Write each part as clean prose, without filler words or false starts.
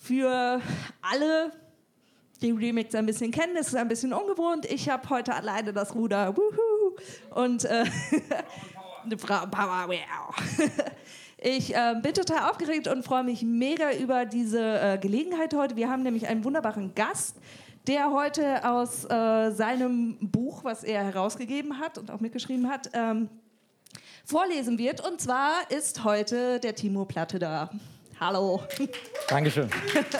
Für alle, die Remix ein bisschen kennen, ist es ein bisschen ungewohnt. Ich habe heute alleine das Ruder. Wuhu. Und eine Frauenpower. Wow. Ich bin total aufgeregt und freue mich mega über diese Gelegenheit heute. Wir haben nämlich einen wunderbaren Gast, der heute aus seinem Buch, was er herausgegeben hat und auch mitgeschrieben hat, vorlesen wird. Und zwar ist heute der Timo Platte da. Hallo. Dankeschön.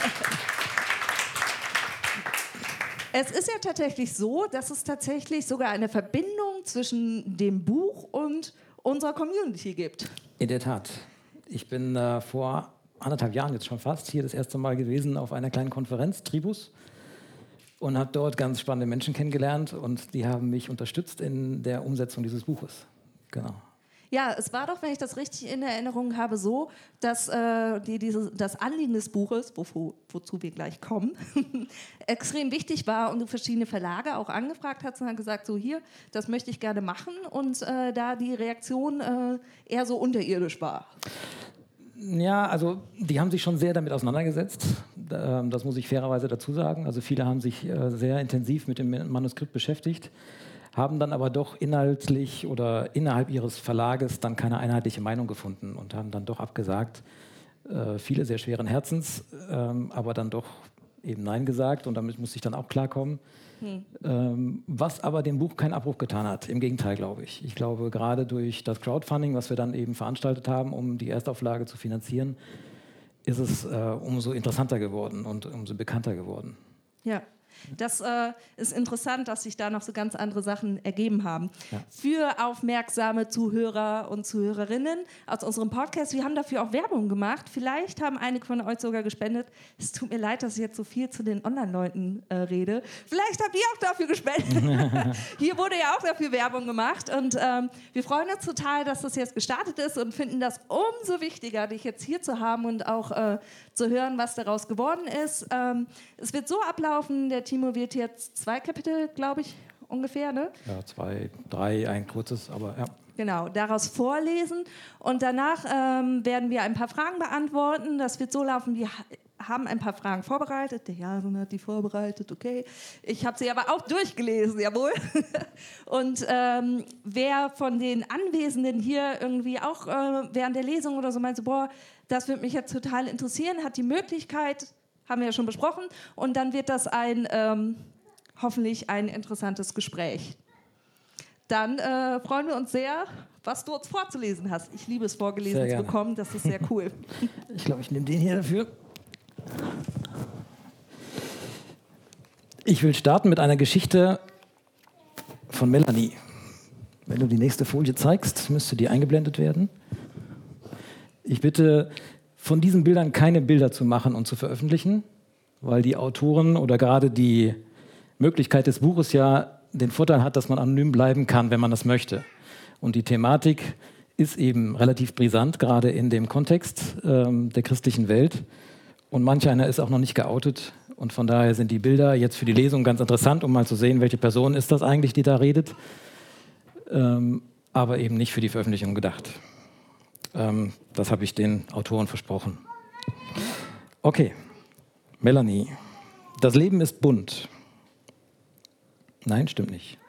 Es ist ja tatsächlich so, dass es tatsächlich sogar eine Verbindung zwischen dem Buch und unserer Community gibt. In der Tat. Ich bin vor 1,5 Jahren jetzt schon fast hier das erste Mal gewesen auf einer kleinen Konferenz, Tribus, und habe dort ganz spannende Menschen kennengelernt und die haben mich unterstützt in der Umsetzung dieses Buches. Genau. Ja, es war doch, wenn ich das richtig in Erinnerung habe, so, dass das Anliegen des Buches, wozu wir gleich kommen, extrem wichtig war und du verschiedene Verlage auch angefragt hast und hast gesagt, so hier, das möchte ich gerne machen und da die Reaktion eher so unterirdisch war. Ja, also die haben sich schon sehr damit auseinandergesetzt, das muss ich fairerweise dazu sagen. Also viele haben sich sehr intensiv mit dem Manuskript beschäftigt, haben dann aber doch inhaltlich oder innerhalb ihres Verlages dann keine einheitliche Meinung gefunden und haben dann doch abgesagt. Viele sehr schweren Herzens, aber dann doch eben Nein gesagt und damit musste ich dann auch klarkommen. Was aber dem Buch keinen Abbruch getan hat, im Gegenteil, glaube ich. Ich glaube, gerade durch das Crowdfunding, was wir dann eben veranstaltet haben, um die Erstauflage zu finanzieren, ist es umso interessanter geworden und umso bekannter geworden. Ja. Das ist interessant, dass sich da noch so ganz andere Sachen ergeben haben. Ja. Für aufmerksame Zuhörer und Zuhörerinnen aus unserem Podcast, wir haben dafür auch Werbung gemacht. Vielleicht haben einige von euch sogar gespendet. Es tut mir leid, dass ich jetzt so viel zu den Online-Leuten rede. Vielleicht habt ihr auch dafür gespendet. Hier wurde ja auch dafür Werbung gemacht. Und wir freuen uns total, dass das jetzt gestartet ist und finden das umso wichtiger, dich jetzt hier zu haben und auch zu hören, was daraus geworden ist. Es wird so ablaufen, der Timo wird jetzt 2 Kapitel, glaube ich, ungefähr, ne? Ja, 2, 3, ein kurzes, aber ja. Genau, daraus vorlesen und danach werden wir ein paar Fragen beantworten. Das wird so laufen, wir haben ein paar Fragen vorbereitet. Der Jason hat die vorbereitet, okay. Ich habe sie aber auch durchgelesen, jawohl. Und wer von den Anwesenden hier irgendwie auch während der Lesung oder so meint, so, boah, das würde mich jetzt total interessieren, hat die Möglichkeit, haben wir ja schon besprochen, und dann wird das hoffentlich ein interessantes Gespräch. Dann freuen wir uns sehr, was du uns vorzulesen hast. Ich liebe es, vorgelesen zu bekommen, das ist sehr cool. Ich glaube, ich nehme den hier dafür. Ich will starten mit einer Geschichte von Melanie. Wenn du die nächste Folie zeigst, müsste die eingeblendet werden. Ich bitte, von diesen Bildern keine Bilder zu machen und zu veröffentlichen, weil die Autoren oder gerade die Möglichkeit des Buches ja den Vorteil hat, dass man anonym bleiben kann, wenn man das möchte. Und die Thematik ist eben relativ brisant, gerade in dem Kontext der christlichen Welt. Und manch einer ist auch noch nicht geoutet. Und von daher sind die Bilder jetzt für die Lesung ganz interessant, um mal zu sehen, welche Person ist das eigentlich, die da redet. Aber eben nicht für die Veröffentlichung gedacht. Das habe ich den Autoren versprochen. Okay, Melanie. Das Leben ist bunt. Nein, stimmt nicht.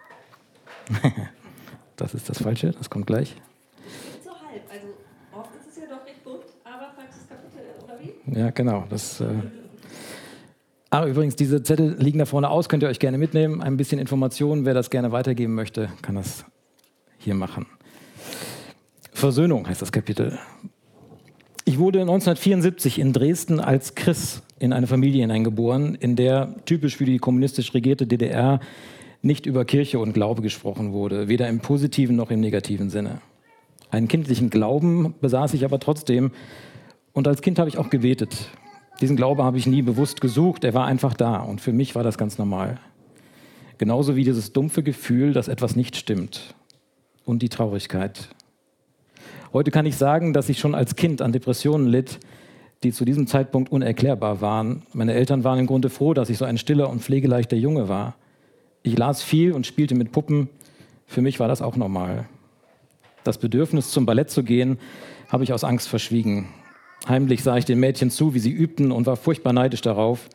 Das ist das Falsche, das kommt gleich. So halb, also oft ist es ja doch recht bunt, aber falsches Kapitel, oder wie? Ja, genau. Übrigens, diese Zettel liegen da vorne aus, könnt ihr euch gerne mitnehmen. Ein bisschen Informationen, wer das gerne weitergeben möchte, kann das hier machen. Versöhnung heißt das Kapitel. Ich wurde 1974 in Dresden als Chris in eine Familie hineingeboren, in der typisch für die kommunistisch regierte DDR nicht über Kirche und Glaube gesprochen wurde, weder im positiven noch im negativen Sinne. Einen kindlichen Glauben besaß ich aber trotzdem und als Kind habe ich auch gebetet. Diesen Glaube habe ich nie bewusst gesucht, er war einfach da und für mich war das ganz normal. Genauso wie dieses dumpfe Gefühl, dass etwas nicht stimmt und die Traurigkeit. Heute kann ich sagen, dass ich schon als Kind an Depressionen litt, die zu diesem Zeitpunkt unerklärbar waren. Meine Eltern waren im Grunde froh, dass ich so ein stiller und pflegeleichter Junge war. Ich las viel und spielte mit Puppen. Für mich war das auch normal. Das Bedürfnis, zum Ballett zu gehen, habe ich aus Angst verschwiegen. Heimlich sah ich den Mädchen zu, wie sie übten und war furchtbar neidisch darauf.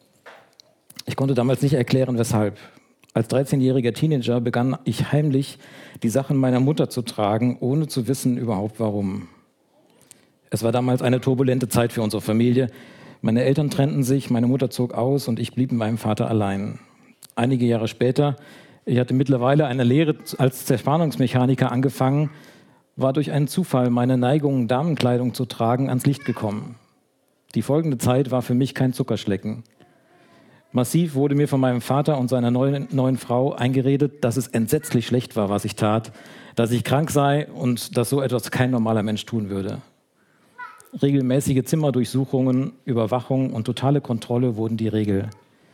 Ich konnte damals nicht erklären, weshalb. Als 13-jähriger Teenager begann ich heimlich, die Sachen meiner Mutter zu tragen, ohne zu wissen überhaupt warum. Es war damals eine turbulente Zeit für unsere Familie. Meine Eltern trennten sich, meine Mutter zog aus und ich blieb mit meinem Vater allein. Einige Jahre später, ich hatte mittlerweile eine Lehre als Zerspannungsmechaniker angefangen, war durch einen Zufall meine Neigung, Damenkleidung zu tragen, ans Licht gekommen. Die folgende Zeit war für mich kein Zuckerschlecken. Massiv wurde mir von meinem Vater und seiner neuen Frau eingeredet, dass es entsetzlich schlecht war, was ich tat, dass ich krank sei und dass so etwas kein normaler Mensch tun würde. Regelmäßige Zimmerdurchsuchungen, Überwachung und totale Kontrolle wurden die Regel.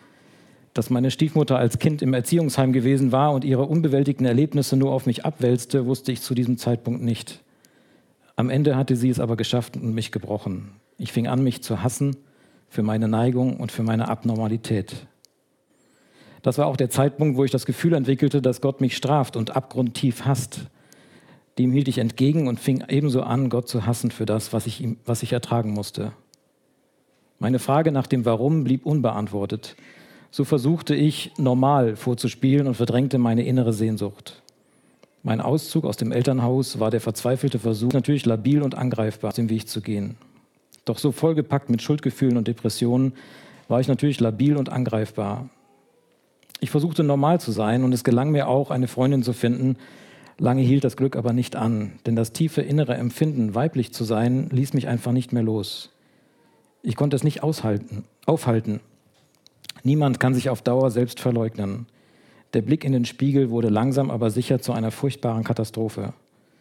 Dass meine Stiefmutter als Kind im Erziehungsheim gewesen war und ihre unbewältigten Erlebnisse nur auf mich abwälzte, wusste ich zu diesem Zeitpunkt nicht. Am Ende hatte sie es aber geschafft und mich gebrochen. Ich fing an, mich zu hassen für meine Neigung und für meine Abnormalität. Das war auch der Zeitpunkt, wo ich das Gefühl entwickelte, dass Gott mich straft und abgrundtief hasst. Dem hielt ich entgegen und fing ebenso an, Gott zu hassen für das, was ich ertragen musste. Meine Frage nach dem Warum blieb unbeantwortet. So versuchte ich, normal vorzuspielen und verdrängte meine innere Sehnsucht. Mein Auszug aus dem Elternhaus war der verzweifelte Versuch, natürlich labil und angreifbar, den Weg zu gehen. Doch so vollgepackt mit Schuldgefühlen und Depressionen war ich natürlich labil und angreifbar. Ich versuchte normal zu sein und es gelang mir auch, eine Freundin zu finden. Lange hielt das Glück aber nicht an, denn das tiefe innere Empfinden, weiblich zu sein, ließ mich einfach nicht mehr los. Ich konnte es nicht aufhalten. Niemand kann sich auf Dauer selbst verleugnen. Der Blick in den Spiegel wurde langsam aber sicher zu einer furchtbaren Katastrophe.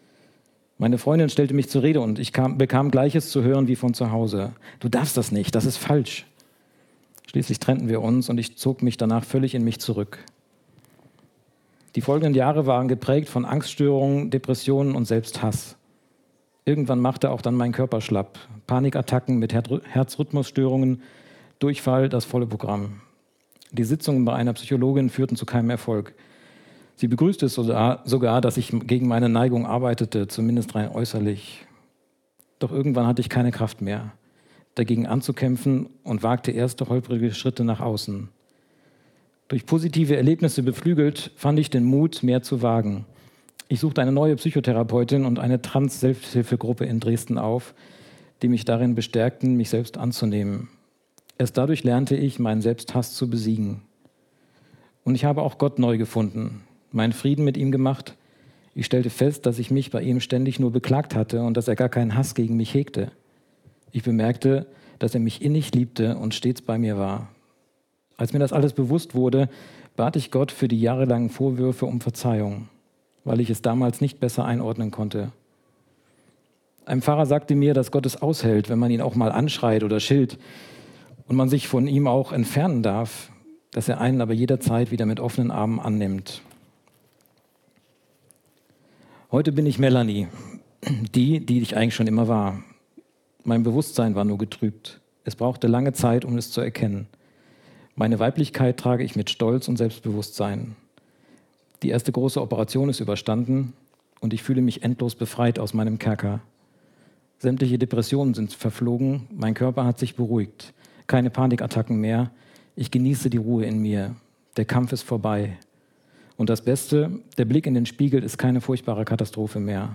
Meine Freundin stellte mich zur Rede und ich bekam Gleiches zu hören wie von zu Hause. Du darfst das nicht, das ist falsch. Schließlich trennten wir uns und ich zog mich danach völlig in mich zurück. Die folgenden Jahre waren geprägt von Angststörungen, Depressionen und Selbsthass. Irgendwann machte auch dann mein Körper schlapp. Panikattacken mit Herzrhythmusstörungen, Durchfall, das volle Programm. Die Sitzungen bei einer Psychologin führten zu keinem Erfolg. Sie begrüßte es sogar, dass ich gegen meine Neigung arbeitete, zumindest rein äußerlich. Doch irgendwann hatte ich keine Kraft mehr, dagegen anzukämpfen und wagte erste holprige Schritte nach außen. Durch positive Erlebnisse beflügelt, fand ich den Mut, mehr zu wagen. Ich suchte eine neue Psychotherapeutin und eine Trans-Selbsthilfegruppe in Dresden auf, die mich darin bestärkten, mich selbst anzunehmen. Erst dadurch lernte ich, meinen Selbsthass zu besiegen. Und ich habe auch Gott neu gefunden, meinen Frieden mit ihm gemacht. Ich stellte fest, dass ich mich bei ihm ständig nur beklagt hatte und dass er gar keinen Hass gegen mich hegte. Ich bemerkte, dass er mich innig liebte und stets bei mir war. Als mir das alles bewusst wurde, bat ich Gott für die jahrelangen Vorwürfe um Verzeihung, weil ich es damals nicht besser einordnen konnte. Ein Pfarrer sagte mir, dass Gott es aushält, wenn man ihn auch mal anschreit oder schilt und man sich von ihm auch entfernen darf, dass er einen aber jederzeit wieder mit offenen Armen annimmt. Heute bin ich Melanie, die ich eigentlich schon immer war. Mein Bewusstsein war nur getrübt. Es brauchte lange Zeit, um es zu erkennen. Meine Weiblichkeit trage ich mit Stolz und Selbstbewusstsein. Die erste große Operation ist überstanden und ich fühle mich endlos befreit aus meinem Kerker. Sämtliche Depressionen sind verflogen, mein Körper hat sich beruhigt. Keine Panikattacken mehr. Ich genieße die Ruhe in mir. Der Kampf ist vorbei. Und das Beste, der Blick in den Spiegel ist keine furchtbare Katastrophe mehr.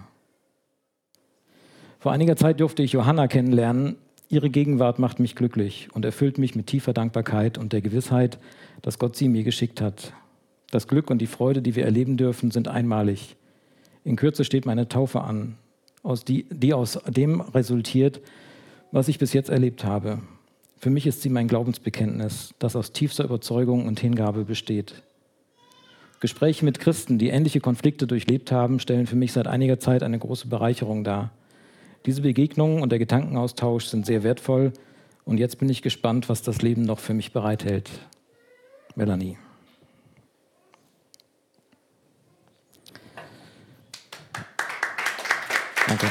Vor einiger Zeit durfte ich Johanna kennenlernen. Ihre Gegenwart macht mich glücklich und erfüllt mich mit tiefer Dankbarkeit und der Gewissheit, dass Gott sie mir geschickt hat. Das Glück und die Freude, die wir erleben dürfen, sind einmalig. In Kürze steht meine Taufe an, die aus dem resultiert, was ich bis jetzt erlebt habe. Für mich ist sie mein Glaubensbekenntnis, das aus tiefster Überzeugung und Hingabe besteht. Gespräche mit Christen, die ähnliche Konflikte durchlebt haben, stellen für mich seit einiger Zeit eine große Bereicherung dar. Diese Begegnungen und der Gedankenaustausch sind sehr wertvoll und jetzt bin ich gespannt, was das Leben noch für mich bereithält. Melanie. Danke.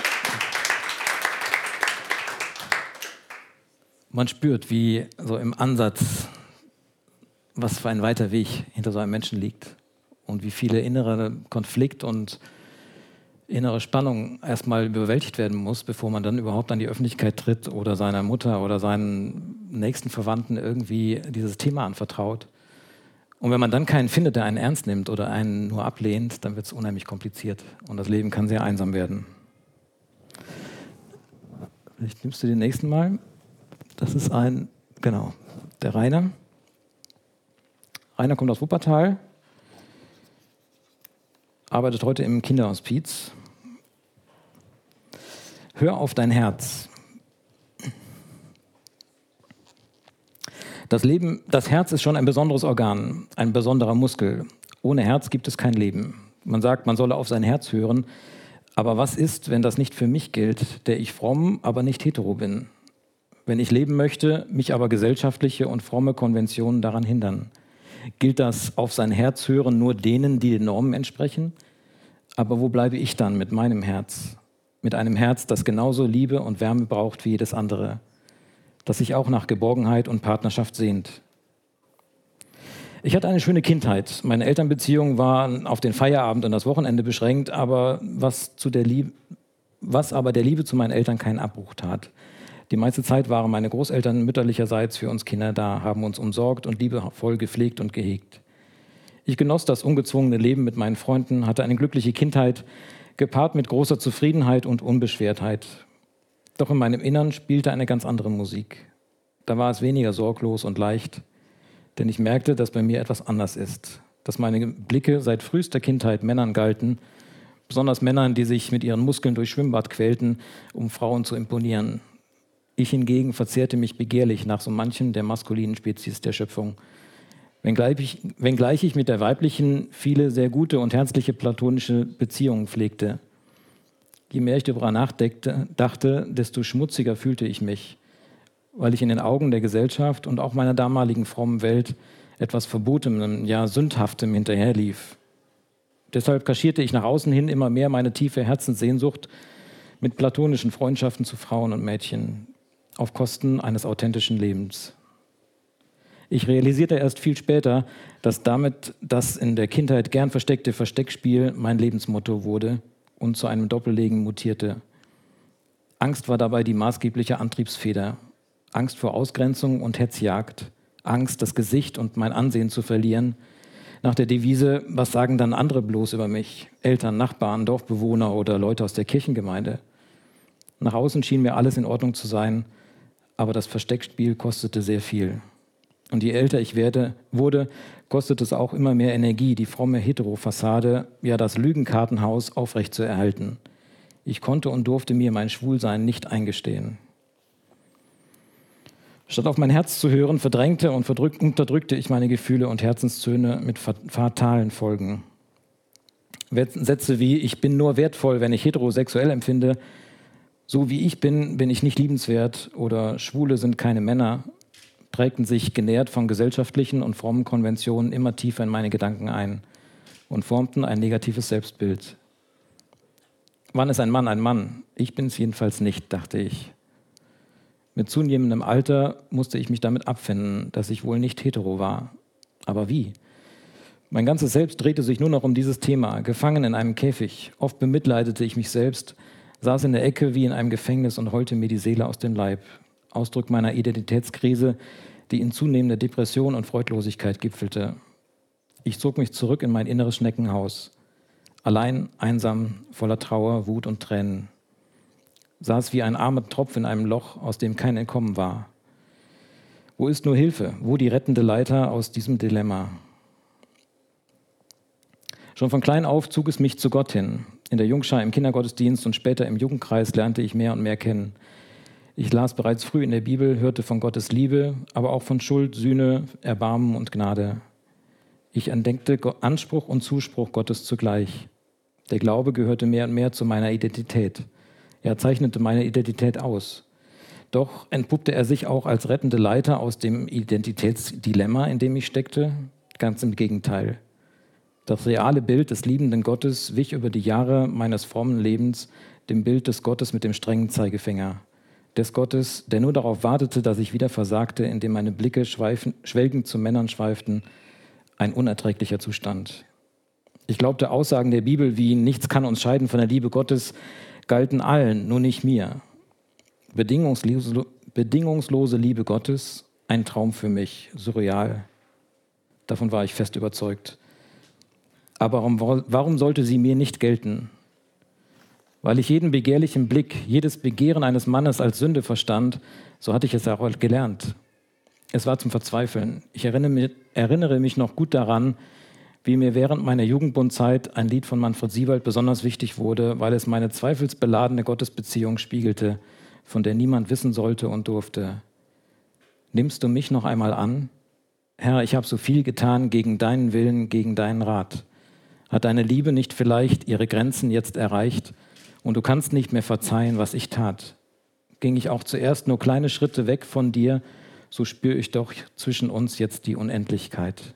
Man spürt, wie so im Ansatz, was für ein weiter Weg hinter so einem Menschen liegt und wie viele innere Konflikt und innere Spannung erstmal überwältigt werden muss, bevor man dann überhaupt an die Öffentlichkeit tritt oder seiner Mutter oder seinen nächsten Verwandten irgendwie dieses Thema anvertraut. Und wenn man dann keinen findet, der einen ernst nimmt oder einen nur ablehnt, dann wird es unheimlich kompliziert und das Leben kann sehr einsam werden. Vielleicht nimmst du den nächsten Mal. Das ist der Rainer. Rainer kommt aus Wuppertal, arbeitet heute im Kinderhospiz. Hör auf dein Herz. Das Herz ist schon ein besonderes Organ, ein besonderer Muskel. Ohne Herz gibt es kein Leben. Man sagt, man solle auf sein Herz hören. Aber was ist, wenn das nicht für mich gilt, der ich fromm, aber nicht hetero bin? Wenn ich leben möchte, mich aber gesellschaftliche und fromme Konventionen daran hindern. Gilt das auf sein Herz hören nur denen, die den Normen entsprechen? Aber wo bleibe ich dann mit meinem Herz? Mit einem Herz, das genauso Liebe und Wärme braucht wie jedes andere, das sich auch nach Geborgenheit und Partnerschaft sehnt. Ich hatte eine schöne Kindheit. Meine Elternbeziehungen waren auf den Feierabend und das Wochenende beschränkt, aber was aber der Liebe zu meinen Eltern keinen Abbruch tat. Die meiste Zeit waren meine Großeltern mütterlicherseits für uns Kinder da, haben uns umsorgt und liebevoll gepflegt und gehegt. Ich genoss das ungezwungene Leben mit meinen Freunden, hatte eine glückliche Kindheit, gepaart mit großer Zufriedenheit und Unbeschwertheit. Doch in meinem Innern spielte eine ganz andere Musik. Da war es weniger sorglos und leicht, denn ich merkte, dass bei mir etwas anders ist, dass meine Blicke seit frühester Kindheit Männern galten, besonders Männern, die sich mit ihren Muskeln durch Schwimmbad quälten, um Frauen zu imponieren. Ich hingegen verzehrte mich begehrlich nach so manchen der maskulinen Spezies der Schöpfung. Wenngleich ich mit der weiblichen viele sehr gute und herzliche platonische Beziehungen pflegte. Je mehr ich darüber dachte, desto schmutziger fühlte ich mich, weil ich in den Augen der Gesellschaft und auch meiner damaligen frommen Welt etwas Verbotenem, ja Sündhaftem hinterherlief. Deshalb kaschierte ich nach außen hin immer mehr meine tiefe Herzenssehnsucht mit platonischen Freundschaften zu Frauen und Mädchen, auf Kosten eines authentischen Lebens. Ich realisierte erst viel später, dass damit das in der Kindheit gern versteckte Versteckspiel mein Lebensmotto wurde und zu einem Doppelleben mutierte. Angst war dabei die maßgebliche Antriebsfeder. Angst vor Ausgrenzung und Hetzjagd. Angst, das Gesicht und mein Ansehen zu verlieren. Nach der Devise, was sagen dann andere bloß über mich? Eltern, Nachbarn, Dorfbewohner oder Leute aus der Kirchengemeinde. Nach außen schien mir alles in Ordnung zu sein, aber das Versteckspiel kostete sehr viel. Und je älter ich wurde, kostete es auch immer mehr Energie, die fromme Hetero-Fassade, ja das Lügenkartenhaus aufrechtzuerhalten. Ich konnte und durfte mir mein Schwulsein nicht eingestehen. Statt auf mein Herz zu hören, verdrängte und unterdrückte ich meine Gefühle und Herzenszöne mit fatalen Folgen. Sätze wie, ich bin nur wertvoll, wenn ich heterosexuell empfinde, so wie ich bin, bin ich nicht liebenswert oder Schwule sind keine Männer, prägten sich genährt von gesellschaftlichen und frommen Konventionen immer tiefer in meine Gedanken ein und formten ein negatives Selbstbild. Wann ist ein Mann ein Mann? Ich bin es jedenfalls nicht, dachte ich. Mit zunehmendem Alter musste ich mich damit abfinden, dass ich wohl nicht hetero war. Aber wie? Mein ganzes Selbst drehte sich nur noch um dieses Thema, gefangen in einem Käfig. Oft bemitleidete ich mich selbst, saß in der Ecke wie in einem Gefängnis und heulte mir die Seele aus dem Leib. Ausdruck meiner Identitätskrise, die in zunehmender Depression und Freudlosigkeit gipfelte. Ich zog mich zurück in mein inneres Schneckenhaus. Allein, einsam, voller Trauer, Wut und Tränen. Saß wie ein armer Tropf in einem Loch, aus dem kein Entkommen war. Wo ist nur Hilfe? Wo die rettende Leiter aus diesem Dilemma? Schon von klein auf zog es mich zu Gott hin. In der Jungschar, im Kindergottesdienst und später im Jugendkreis lernte ich mehr und mehr kennen. Ich las bereits früh in der Bibel, hörte von Gottes Liebe, aber auch von Schuld, Sühne, Erbarmen und Gnade. Ich entdeckte Anspruch und Zuspruch Gottes zugleich. Der Glaube gehörte mehr und mehr zu meiner Identität. Er zeichnete meine Identität aus. Doch entpuppte er sich auch als rettende Leiter aus dem Identitätsdilemma, in dem ich steckte? Ganz im Gegenteil. Das reale Bild des liebenden Gottes wich über die Jahre meines frommen Lebens dem Bild des Gottes mit dem strengen Zeigefinger. Des Gottes, der nur darauf wartete, dass ich wieder versagte, indem meine Blicke schwelgend zu Männern schweiften. Ein unerträglicher Zustand. Ich glaubte, Aussagen der Bibel wie nichts kann uns scheiden von der Liebe Gottes galten allen, nur nicht mir. Bedingungslose Liebe Gottes, ein Traum für mich, surreal. Davon war ich fest überzeugt. Aber warum sollte sie mir nicht gelten? Weil ich jeden begehrlichen Blick, jedes Begehren eines Mannes als Sünde verstand, so hatte ich es auch gelernt. Es war zum Verzweifeln. Ich erinnere mich noch gut daran, wie mir während meiner Jugendbundzeit ein Lied von Manfred Siewald besonders wichtig wurde, weil es meine zweifelsbeladene Gottesbeziehung spiegelte, von der niemand wissen sollte und durfte. Nimmst du mich noch einmal an? Herr, ich habe so viel getan gegen deinen Willen, gegen deinen Rat. Hat deine Liebe nicht vielleicht ihre Grenzen jetzt erreicht und du kannst nicht mehr verzeihen, was ich tat? Ging ich auch zuerst nur kleine Schritte weg von dir, so spüre ich doch zwischen uns jetzt die Unendlichkeit.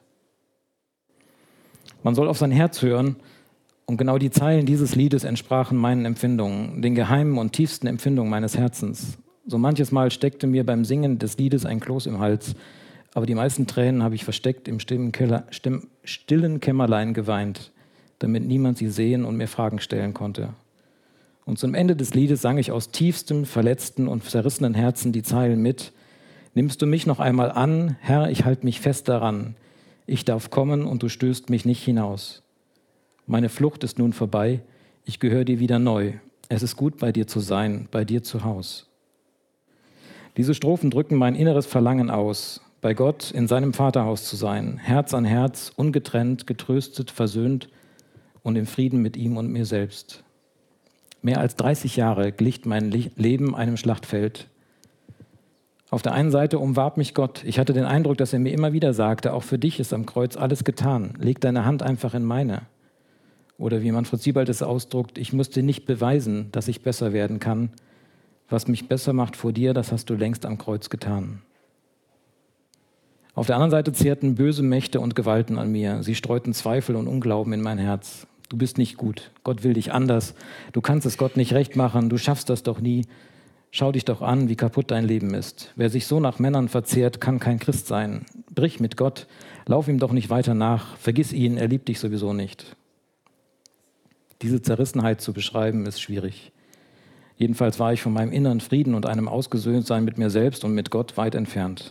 Man soll auf sein Herz hören und genau die Zeilen dieses Liedes entsprachen meinen Empfindungen, den geheimen und tiefsten Empfindungen meines Herzens. So manches Mal steckte mir beim Singen des Liedes ein Kloß im Hals, aber die meisten Tränen habe ich versteckt im stillen Kämmerlein geweint, damit niemand sie sehen und mir Fragen stellen konnte. Und zum Ende des Liedes sang ich aus tiefstem, verletzten und zerrissenen Herzen die Zeilen mit: Nimmst du mich noch einmal an, Herr, ich halte mich fest daran. Ich darf kommen und du stößt mich nicht hinaus. Meine Flucht ist nun vorbei, ich gehöre dir wieder neu. Es ist gut, bei dir zu sein, bei dir zu Haus. Diese Strophen drücken mein inneres Verlangen aus, bei Gott in seinem Vaterhaus zu sein, Herz an Herz, ungetrennt, getröstet, versöhnt und im Frieden mit ihm und mir selbst. Mehr als 30 Jahre glich mein Leben einem Schlachtfeld. Auf der einen Seite umwarb mich Gott. Ich hatte den Eindruck, dass er mir immer wieder sagte, auch für dich ist am Kreuz alles getan. Leg deine Hand einfach in meine. Oder wie Manfred Siewald es ausdruckt, ich musste nicht beweisen, dass ich besser werden kann. Was mich besser macht vor dir, das hast du längst am Kreuz getan. Auf der anderen Seite zehrten böse Mächte und Gewalten an mir. Sie streuten Zweifel und Unglauben in mein Herz. Du bist nicht gut. Gott will dich anders. Du kannst es Gott nicht recht machen. Du schaffst das doch nie. Schau dich doch an, wie kaputt dein Leben ist. Wer sich so nach Männern verzehrt, kann kein Christ sein. Brich mit Gott, lauf ihm doch nicht weiter nach. Vergiss ihn, er liebt dich sowieso nicht. Diese Zerrissenheit zu beschreiben, ist schwierig. Jedenfalls war ich von meinem inneren Frieden und einem Ausgesöhntsein mit mir selbst und mit Gott weit entfernt.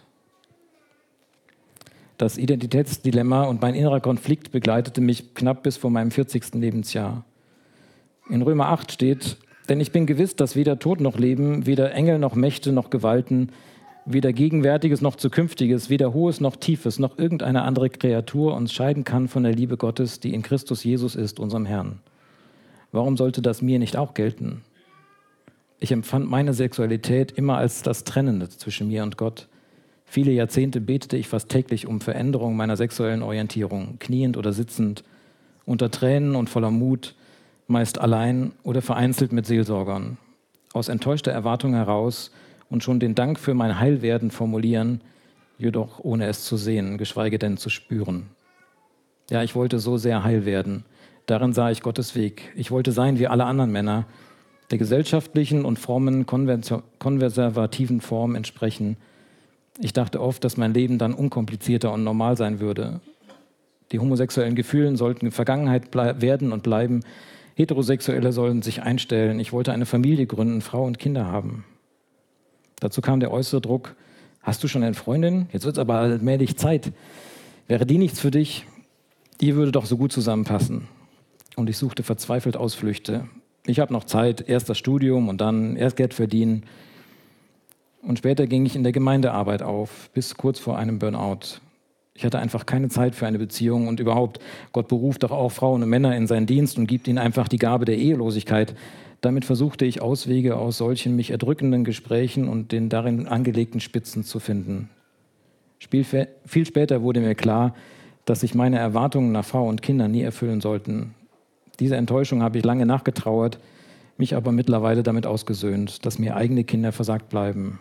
Das Identitätsdilemma und mein innerer Konflikt begleitete mich knapp bis vor meinem 40. Lebensjahr. In Römer 8 steht: Denn ich bin gewiss, dass weder Tod noch Leben, weder Engel noch Mächte noch Gewalten, weder Gegenwärtiges noch Zukünftiges, weder Hohes noch Tiefes, noch irgendeine andere Kreatur uns scheiden kann von der Liebe Gottes, die in Christus Jesus ist, unserem Herrn. Warum sollte das mir nicht auch gelten? Ich empfand meine Sexualität immer als das Trennende zwischen mir und Gott. Viele Jahrzehnte betete ich fast täglich um Veränderung meiner sexuellen Orientierung, kniend oder sitzend, unter Tränen und voller Mut, meist allein oder vereinzelt mit Seelsorgern. Aus enttäuschter Erwartung heraus und schon den Dank für mein Heilwerden formulieren, jedoch ohne es zu sehen, geschweige denn zu spüren. Ja, ich wollte so sehr heil werden. Darin sah ich Gottes Weg. Ich wollte sein wie alle anderen Männer, der gesellschaftlichen und frommen, konservativen Form entsprechen. Ich dachte oft, dass mein Leben dann unkomplizierter und normal sein würde. Die homosexuellen Gefühle sollten Vergangenheit werden und bleiben. Heterosexuelle sollen sich einstellen. Ich wollte eine Familie gründen, Frau und Kinder haben. Dazu kam der äußere Druck: Hast du schon eine Freundin? Jetzt wird es aber allmählich Zeit. Wäre die nichts für dich? Die würde doch so gut zusammenpassen. Und ich suchte verzweifelt Ausflüchte. Ich habe noch Zeit, erst das Studium und dann erst Geld verdienen. Und später ging ich in der Gemeindearbeit auf, bis kurz vor einem Burnout. Ich hatte einfach keine Zeit für eine Beziehung und überhaupt, Gott beruft doch auch Frauen und Männer in seinen Dienst und gibt ihnen einfach die Gabe der Ehelosigkeit. Damit versuchte ich Auswege aus solchen mich erdrückenden Gesprächen und den darin angelegten Spitzen zu finden. Viel später wurde mir klar, dass sich meine Erwartungen nach Frau und Kindern nie erfüllen sollten. Diese Enttäuschung habe ich lange nachgetrauert, mich aber mittlerweile damit ausgesöhnt, dass mir eigene Kinder versagt bleiben.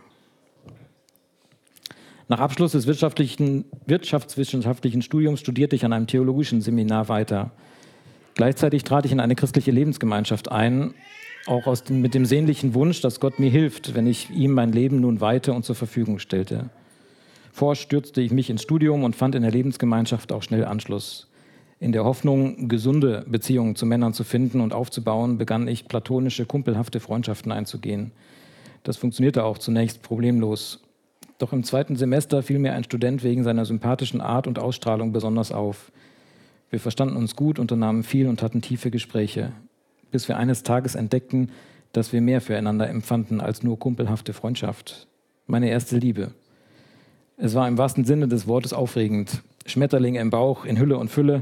Nach Abschluss des wirtschaftswissenschaftlichen Studiums studierte ich an einem theologischen Seminar weiter. Gleichzeitig trat ich in eine christliche Lebensgemeinschaft ein, auch mit dem sehnlichen Wunsch, dass Gott mir hilft, wenn ich ihm mein Leben nun weihte und zur Verfügung stellte. Vorher stürzte ich mich ins Studium und fand in der Lebensgemeinschaft auch schnell Anschluss. In der Hoffnung, gesunde Beziehungen zu Männern zu finden und aufzubauen, begann ich platonische, kumpelhafte Freundschaften einzugehen. Das funktionierte auch zunächst problemlos. Doch im 2. Semester fiel mir ein Student wegen seiner sympathischen Art und Ausstrahlung besonders auf. Wir verstanden uns gut, unternahmen viel und hatten tiefe Gespräche, bis wir eines Tages entdeckten, dass wir mehr füreinander empfanden als nur kumpelhafte Freundschaft. Meine erste Liebe. Es war im wahrsten Sinne des Wortes aufregend. Schmetterlinge im Bauch, in Hülle und Fülle.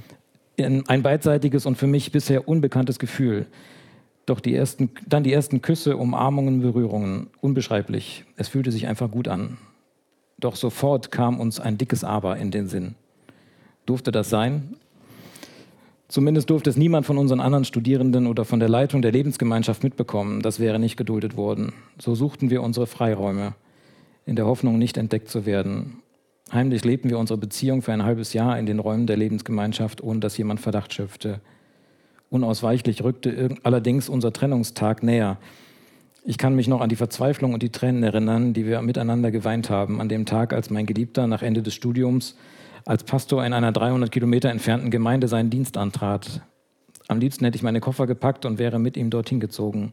Ein beidseitiges und für mich bisher unbekanntes Gefühl. Doch dann die ersten Küsse, Umarmungen, Berührungen. Unbeschreiblich. Es fühlte sich einfach gut an. Doch sofort kam uns ein dickes Aber in den Sinn. Durfte das sein? Zumindest durfte es niemand von unseren anderen Studierenden oder von der Leitung der Lebensgemeinschaft mitbekommen. Das wäre nicht geduldet worden. So suchten wir unsere Freiräume, in der Hoffnung, nicht entdeckt zu werden. Heimlich lebten wir unsere Beziehung für ein halbes Jahr in den Räumen der Lebensgemeinschaft, ohne dass jemand Verdacht schöpfte. Unausweichlich rückte allerdings unser Trennungstag näher. Ich kann mich noch an die Verzweiflung und die Tränen erinnern, die wir miteinander geweint haben, an dem Tag, als mein Geliebter nach Ende des Studiums als Pastor in einer 300 Kilometer entfernten Gemeinde seinen Dienst antrat. Am liebsten hätte ich meine Koffer gepackt und wäre mit ihm dorthin gezogen.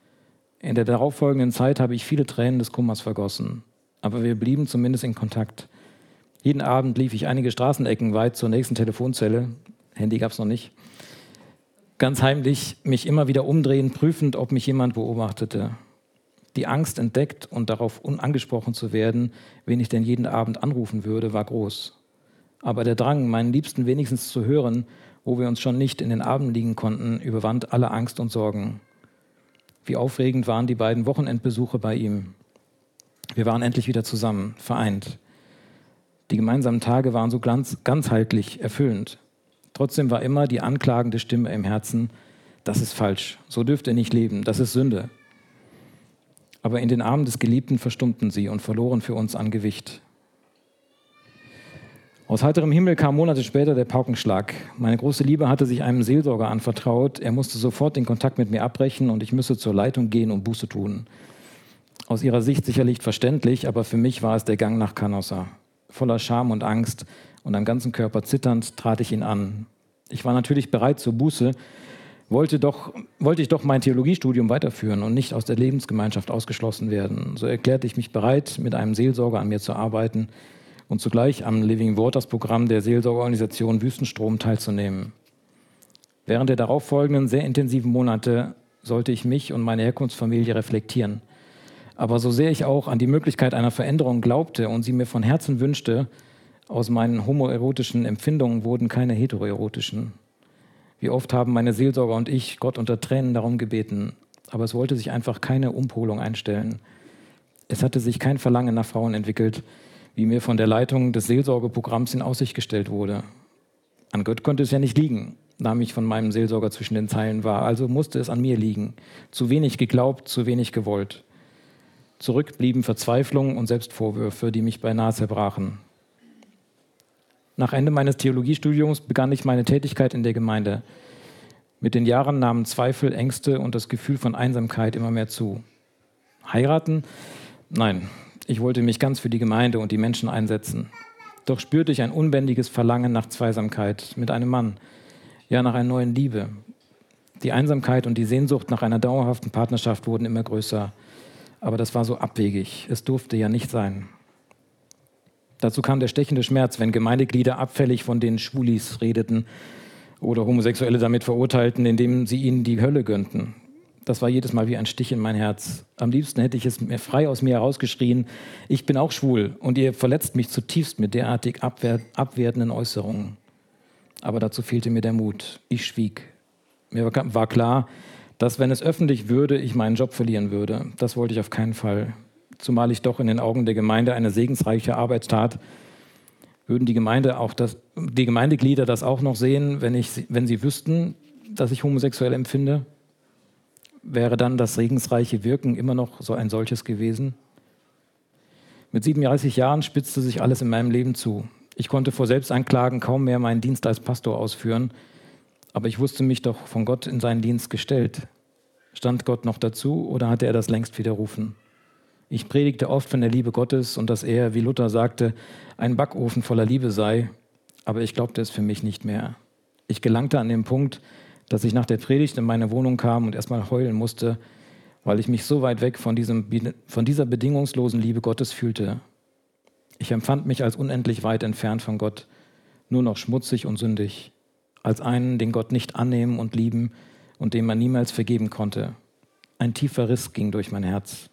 In der darauffolgenden Zeit habe ich viele Tränen des Kummers vergossen. Aber wir blieben zumindest in Kontakt. Jeden Abend lief ich einige Straßenecken weit zur nächsten Telefonzelle. Handy gab es noch nicht. Ganz heimlich mich immer wieder umdrehen, prüfend, ob mich jemand beobachtete. Die Angst, entdeckt und darauf unangesprochen zu werden, wen ich denn jeden Abend anrufen würde, war groß. Aber der Drang, meinen Liebsten wenigstens zu hören, wo wir uns schon nicht in den Armen liegen konnten, überwand alle Angst und Sorgen. Wie aufregend waren die beiden Wochenendbesuche bei ihm. Wir waren endlich wieder zusammen, vereint. Die gemeinsamen Tage waren so ganzheitlich, erfüllend. Trotzdem war immer die anklagende Stimme im Herzen: Das ist falsch, so dürft ihr nicht leben, das ist Sünde. Aber in den Armen des Geliebten verstummten sie und verloren für uns an Gewicht. Aus heiterem Himmel kam Monate später der Paukenschlag. Meine große Liebe hatte sich einem Seelsorger anvertraut. Er musste sofort den Kontakt mit mir abbrechen und ich müsse zur Leitung gehen und Buße tun. Aus ihrer Sicht sicherlich verständlich, aber für mich war es der Gang nach Canossa. Voller Scham und Angst und am ganzen Körper zitternd trat ich ihn an. Ich war natürlich bereit zur Buße, wollte ich doch mein Theologiestudium weiterführen und nicht aus der Lebensgemeinschaft ausgeschlossen werden. So erklärte ich mich bereit, mit einem Seelsorger an mir zu arbeiten und zugleich am Living Waters Programm der Seelsorgeorganisation Wüstenstrom teilzunehmen. Während der darauffolgenden sehr intensiven Monate sollte ich mich und meine Herkunftsfamilie reflektieren. Aber so sehr ich auch an die Möglichkeit einer Veränderung glaubte und sie mir von Herzen wünschte, aus meinen homoerotischen Empfindungen wurden keine heteroerotischen. Wie oft haben meine Seelsorger und ich Gott unter Tränen darum gebeten, aber es wollte sich einfach keine Umpolung einstellen. Es hatte sich kein Verlangen nach Frauen entwickelt, wie mir von der Leitung des Seelsorgeprogramms in Aussicht gestellt wurde. An Gott konnte es ja nicht liegen, nahm ich von meinem Seelsorger zwischen den Zeilen wahr, also musste es an mir liegen. Zu wenig geglaubt, zu wenig gewollt. Zurück blieben Verzweiflung und Selbstvorwürfe, die mich beinahe zerbrachen. Nach Ende meines Theologiestudiums begann ich meine Tätigkeit in der Gemeinde. Mit den Jahren nahmen Zweifel, Ängste und das Gefühl von Einsamkeit immer mehr zu. Heiraten? Nein. Ich wollte mich ganz für die Gemeinde und die Menschen einsetzen. Doch spürte ich ein unbändiges Verlangen nach Zweisamkeit mit einem Mann, ja nach einer neuen Liebe. Die Einsamkeit und die Sehnsucht nach einer dauerhaften Partnerschaft wurden immer größer. Aber das war so abwegig. Es durfte ja nicht sein. Dazu kam der stechende Schmerz, wenn Gemeindeglieder abfällig von den Schwulis redeten oder Homosexuelle damit verurteilten, indem sie ihnen die Hölle gönnten. Das war jedes Mal wie ein Stich in mein Herz. Am liebsten hätte ich es mir frei aus mir herausgeschrien: Ich bin auch schwul und ihr verletzt mich zutiefst mit derartig abwertenden Äußerungen. Aber dazu fehlte mir der Mut. Ich schwieg. Mir war klar, dass, wenn es öffentlich würde, ich meinen Job verlieren würde. Das wollte ich auf keinen Fall. Zumal ich doch in den Augen der Gemeinde eine segensreiche Arbeit tat. Würden die Gemeindeglieder das auch noch sehen, wenn sie wüssten, dass ich homosexuell empfinde? Wäre dann das segensreiche Wirken immer noch so ein solches gewesen? Mit 37 Jahren spitzte sich alles in meinem Leben zu. Ich konnte vor Selbstanklagen kaum mehr meinen Dienst als Pastor ausführen, aber ich wusste mich doch von Gott in seinen Dienst gestellt. Stand Gott noch dazu oder hatte er das längst widerrufen? Ich predigte oft von der Liebe Gottes und dass er, wie Luther sagte, ein Backofen voller Liebe sei, aber ich glaubte es für mich nicht mehr. Ich gelangte an den Punkt, dass ich nach der Predigt in meine Wohnung kam und erstmal heulen musste, weil ich mich so weit weg von dieser bedingungslosen Liebe Gottes fühlte. Ich empfand mich als unendlich weit entfernt von Gott, nur noch schmutzig und sündig, als einen, den Gott nicht annehmen und lieben und dem man niemals vergeben konnte. Ein tiefer Riss ging durch mein Herz.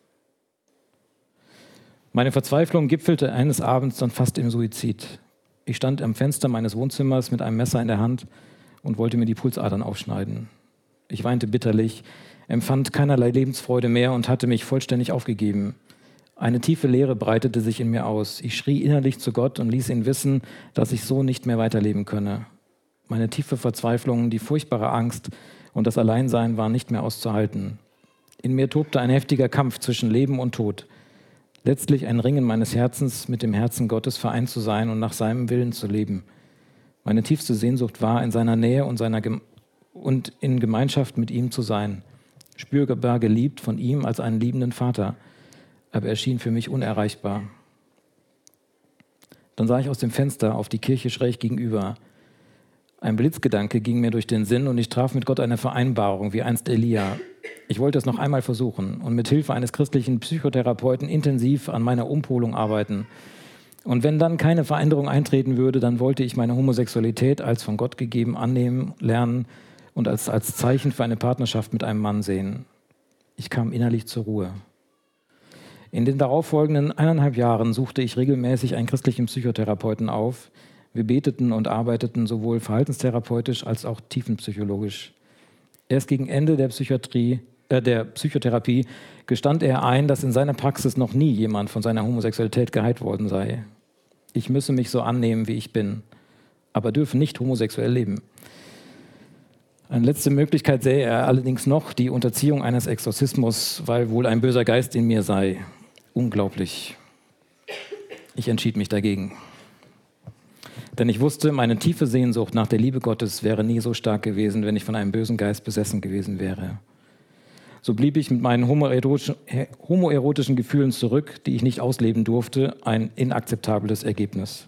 Meine Verzweiflung gipfelte eines Abends dann fast im Suizid. Ich stand am Fenster meines Wohnzimmers mit einem Messer in der Hand und wollte mir die Pulsadern aufschneiden. Ich weinte bitterlich, empfand keinerlei Lebensfreude mehr und hatte mich vollständig aufgegeben. Eine tiefe Leere breitete sich in mir aus. Ich schrie innerlich zu Gott und ließ ihn wissen, dass ich so nicht mehr weiterleben könne. Meine tiefe Verzweiflung, die furchtbare Angst und das Alleinsein waren nicht mehr auszuhalten. In mir tobte ein heftiger Kampf zwischen Leben und Tod. Letztlich ein Ringen meines Herzens, mit dem Herzen Gottes vereint zu sein und nach seinem Willen zu leben. Meine tiefste Sehnsucht war, in seiner Nähe und in Gemeinschaft mit ihm zu sein. Spürbar geliebt von ihm als einen liebenden Vater. Aber er schien für mich unerreichbar. Dann sah ich aus dem Fenster auf die Kirche schräg gegenüber. Ein Blitzgedanke ging mir durch den Sinn und ich traf mit Gott eine Vereinbarung, wie einst Elia. Ich wollte es noch einmal versuchen und mit Hilfe eines christlichen Psychotherapeuten intensiv an meiner Umpolung arbeiten. Und wenn dann keine Veränderung eintreten würde, dann wollte ich meine Homosexualität als von Gott gegeben annehmen, lernen und als Zeichen für eine Partnerschaft mit einem Mann sehen. Ich kam innerlich zur Ruhe. In den darauffolgenden 1,5 Jahren suchte ich regelmäßig einen christlichen Psychotherapeuten auf. Wir beteten und arbeiteten sowohl verhaltenstherapeutisch als auch tiefenpsychologisch. Erst gegen Ende der Psychotherapie gestand er ein, dass in seiner Praxis noch nie jemand von seiner Homosexualität geheilt worden sei. Ich müsse mich so annehmen, wie ich bin, aber dürfe nicht homosexuell leben. Eine letzte Möglichkeit sähe er allerdings noch, die Unterziehung eines Exorzismus, weil wohl ein böser Geist in mir sei. Unglaublich. Ich entschied mich dagegen. Denn ich wusste, meine tiefe Sehnsucht nach der Liebe Gottes wäre nie so stark gewesen, wenn ich von einem bösen Geist besessen gewesen wäre. So blieb ich mit meinen homoerotischen Gefühlen zurück, die ich nicht ausleben durfte, ein inakzeptables Ergebnis.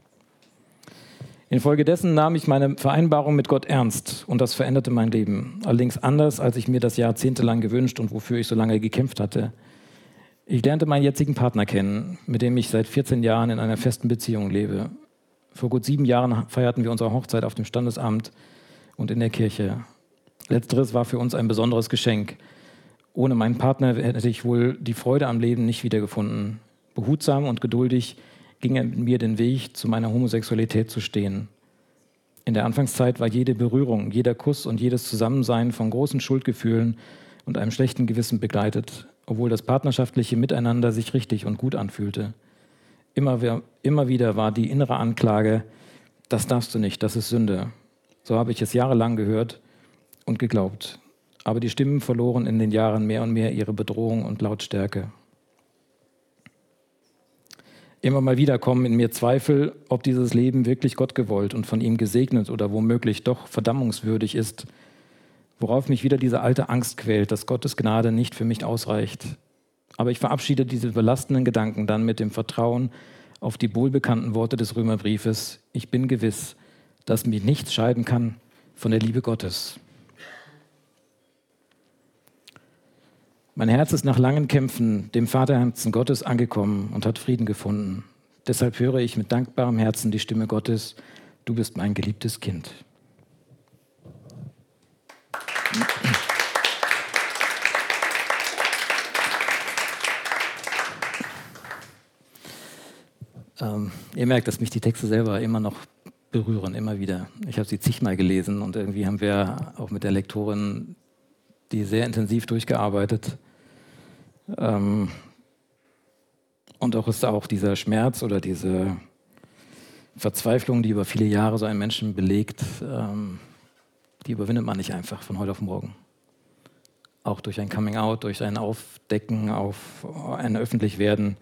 Infolgedessen nahm ich meine Vereinbarung mit Gott ernst und das veränderte mein Leben. Allerdings anders, als ich mir das jahrzehntelang gewünscht und wofür ich so lange gekämpft hatte. Ich lernte meinen jetzigen Partner kennen, mit dem ich seit 14 Jahren in einer festen Beziehung lebe. Vor gut 7 Jahren feierten wir unsere Hochzeit auf dem Standesamt und in der Kirche. Letzteres war für uns ein besonderes Geschenk. Ohne meinen Partner hätte ich wohl die Freude am Leben nicht wiedergefunden. Behutsam und geduldig ging er mit mir den Weg, zu meiner Homosexualität zu stehen. In der Anfangszeit war jede Berührung, jeder Kuss und jedes Zusammensein von großen Schuldgefühlen und einem schlechten Gewissen begleitet, obwohl das partnerschaftliche Miteinander sich richtig und gut anfühlte. Immer wieder war die innere Anklage, das darfst du nicht, das ist Sünde. So habe ich es jahrelang gehört und geglaubt. Aber die Stimmen verloren in den Jahren mehr und mehr ihre Bedrohung und Lautstärke. Immer mal wieder kommen in mir Zweifel, ob dieses Leben wirklich Gott gewollt und von ihm gesegnet oder womöglich doch verdammungswürdig ist, worauf mich wieder diese alte Angst quält, dass Gottes Gnade nicht für mich ausreicht. Aber ich verabschiede diese belastenden Gedanken dann mit dem Vertrauen auf die wohlbekannten Worte des Römerbriefes. Ich bin gewiss, dass mich nichts scheiden kann von der Liebe Gottes. Mein Herz ist nach langen Kämpfen dem Vaterherzen Gottes angekommen und hat Frieden gefunden. Deshalb höre ich mit dankbarem Herzen die Stimme Gottes. Du bist mein geliebtes Kind. Ihr merkt, dass mich die Texte selber immer noch berühren, immer wieder. Ich habe sie zigmal gelesen und irgendwie haben wir auch mit der Lektorin die sehr intensiv durchgearbeitet. Und auch ist auch dieser Schmerz oder diese Verzweiflung, die über viele Jahre so einen Menschen belegt, die überwindet man nicht einfach von heute auf morgen. Auch durch ein Coming-out, durch ein Aufdecken, auf ein Öffentlichwerden,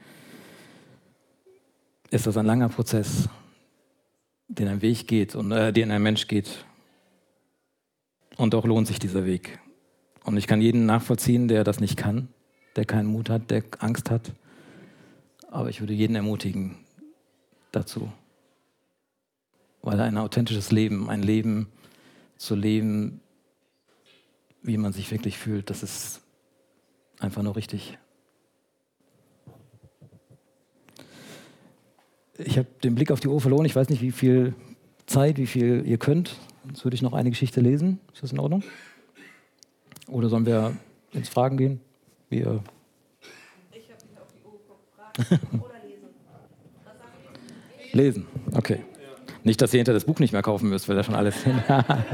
ist das ein langer Prozess, den ein Weg geht und den ein Mensch geht. Und doch lohnt sich dieser Weg. Und ich kann jeden nachvollziehen, der das nicht kann, der keinen Mut hat, der Angst hat. Aber ich würde jeden ermutigen dazu. Weil ein authentisches Leben, ein Leben zu leben, wie man sich wirklich fühlt, das ist einfach nur richtig. Ich habe den Blick auf die Uhr verloren. Ich weiß nicht, wie viel Zeit, wie viel ihr könnt. Sonst würde ich noch eine Geschichte lesen. Ist das in Ordnung? Oder sollen wir ins Fragen gehen? Ich habe nicht auf die Uhr geguckt. Fragen oder lesen? Was sagen Sie? Lesen, okay. Nicht, dass ihr hinter das Buch nicht mehr kaufen müsst, weil da schon alles hin.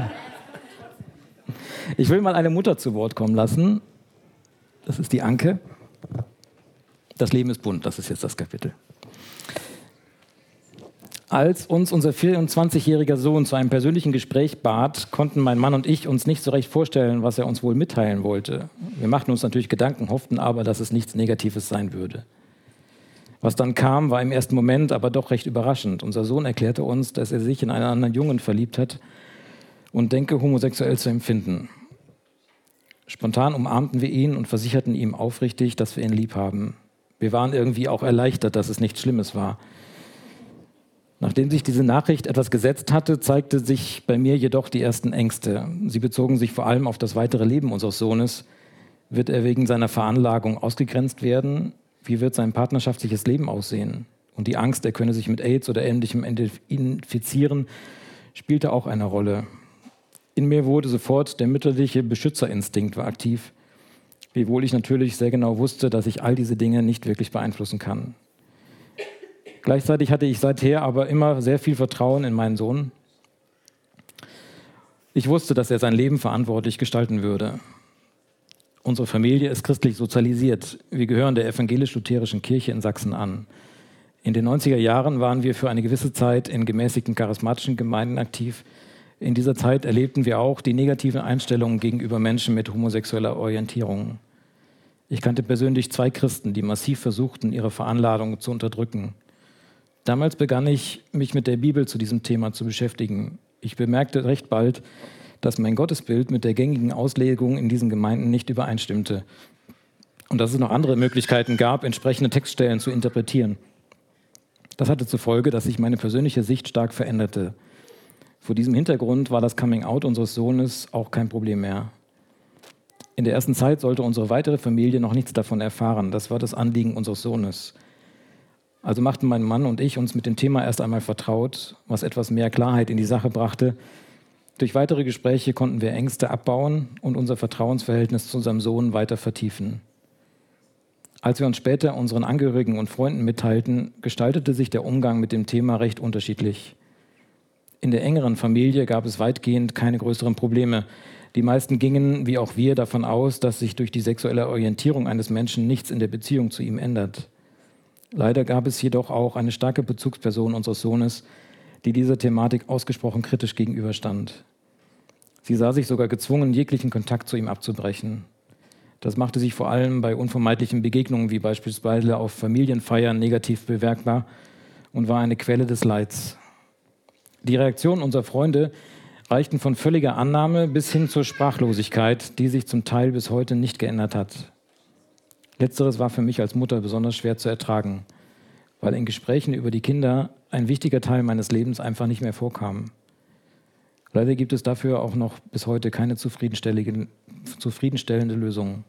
Ich will mal eine Mutter zu Wort kommen lassen. Das ist die Anke. Das Leben ist bunt, das ist jetzt das Kapitel. Als uns unser 24-jähriger Sohn zu einem persönlichen Gespräch bat, konnten mein Mann und ich uns nicht so recht vorstellen, was er uns wohl mitteilen wollte. Wir machten uns natürlich Gedanken, hofften aber, dass es nichts Negatives sein würde. Was dann kam, war im ersten Moment aber doch recht überraschend. Unser Sohn erklärte uns, dass er sich in einen anderen Jungen verliebt hat und denke, homosexuell zu empfinden. Spontan umarmten wir ihn und versicherten ihm aufrichtig, dass wir ihn lieb haben. Wir waren irgendwie auch erleichtert, dass es nichts Schlimmes war. Nachdem sich diese Nachricht etwas gesetzt hatte, zeigte sich bei mir jedoch die ersten Ängste. Sie bezogen sich vor allem auf das weitere Leben unseres Sohnes. Wird er wegen seiner Veranlagung ausgegrenzt werden? Wie wird sein partnerschaftliches Leben aussehen? Und die Angst, er könne sich mit AIDS oder Ähnlichem infizieren, spielte auch eine Rolle. In mir wurde sofort der mütterliche Beschützerinstinkt war aktiv, wiewohl ich natürlich sehr genau wusste, dass ich all diese Dinge nicht wirklich beeinflussen kann. Gleichzeitig hatte ich seither aber immer sehr viel Vertrauen in meinen Sohn. Ich wusste, dass er sein Leben verantwortlich gestalten würde. Unsere Familie ist christlich sozialisiert. Wir gehören der evangelisch-lutherischen Kirche in Sachsen an. In den 90er Jahren waren wir für eine gewisse Zeit in gemäßigten charismatischen Gemeinden aktiv. In dieser Zeit erlebten wir auch die negativen Einstellungen gegenüber Menschen mit homosexueller Orientierung. Ich kannte persönlich 2 Christen, die massiv versuchten, ihre Veranlagung zu unterdrücken. Damals begann ich, mich mit der Bibel zu diesem Thema zu beschäftigen. Ich bemerkte recht bald, dass mein Gottesbild mit der gängigen Auslegung in diesen Gemeinden nicht übereinstimmte und dass es noch andere Möglichkeiten gab, entsprechende Textstellen zu interpretieren. Das hatte zur Folge, dass sich meine persönliche Sicht stark veränderte. Vor diesem Hintergrund war das Coming-out unseres Sohnes auch kein Problem mehr. In der ersten Zeit sollte unsere weitere Familie noch nichts davon erfahren. Das war das Anliegen unseres Sohnes. Also machten mein Mann und ich uns mit dem Thema erst einmal vertraut, was etwas mehr Klarheit in die Sache brachte. Durch weitere Gespräche konnten wir Ängste abbauen und unser Vertrauensverhältnis zu unserem Sohn weiter vertiefen. Als wir uns später unseren Angehörigen und Freunden mitteilten, gestaltete sich der Umgang mit dem Thema recht unterschiedlich. In der engeren Familie gab es weitgehend keine größeren Probleme. Die meisten gingen, wie auch wir, davon aus, dass sich durch die sexuelle Orientierung eines Menschen nichts in der Beziehung zu ihm ändert. Leider gab es jedoch auch eine starke Bezugsperson unseres Sohnes, die dieser Thematik ausgesprochen kritisch gegenüberstand. Sie sah sich sogar gezwungen, jeglichen Kontakt zu ihm abzubrechen. Das machte sich vor allem bei unvermeidlichen Begegnungen wie beispielsweise auf Familienfeiern negativ bemerkbar und war eine Quelle des Leids. Die Reaktionen unserer Freunde reichten von völliger Annahme bis hin zur Sprachlosigkeit, die sich zum Teil bis heute nicht geändert hat. Letzteres war für mich als Mutter besonders schwer zu ertragen, weil in Gesprächen über die Kinder ein wichtiger Teil meines Lebens einfach nicht mehr vorkam. Leider gibt es dafür auch noch bis heute keine zufriedenstellende Lösung.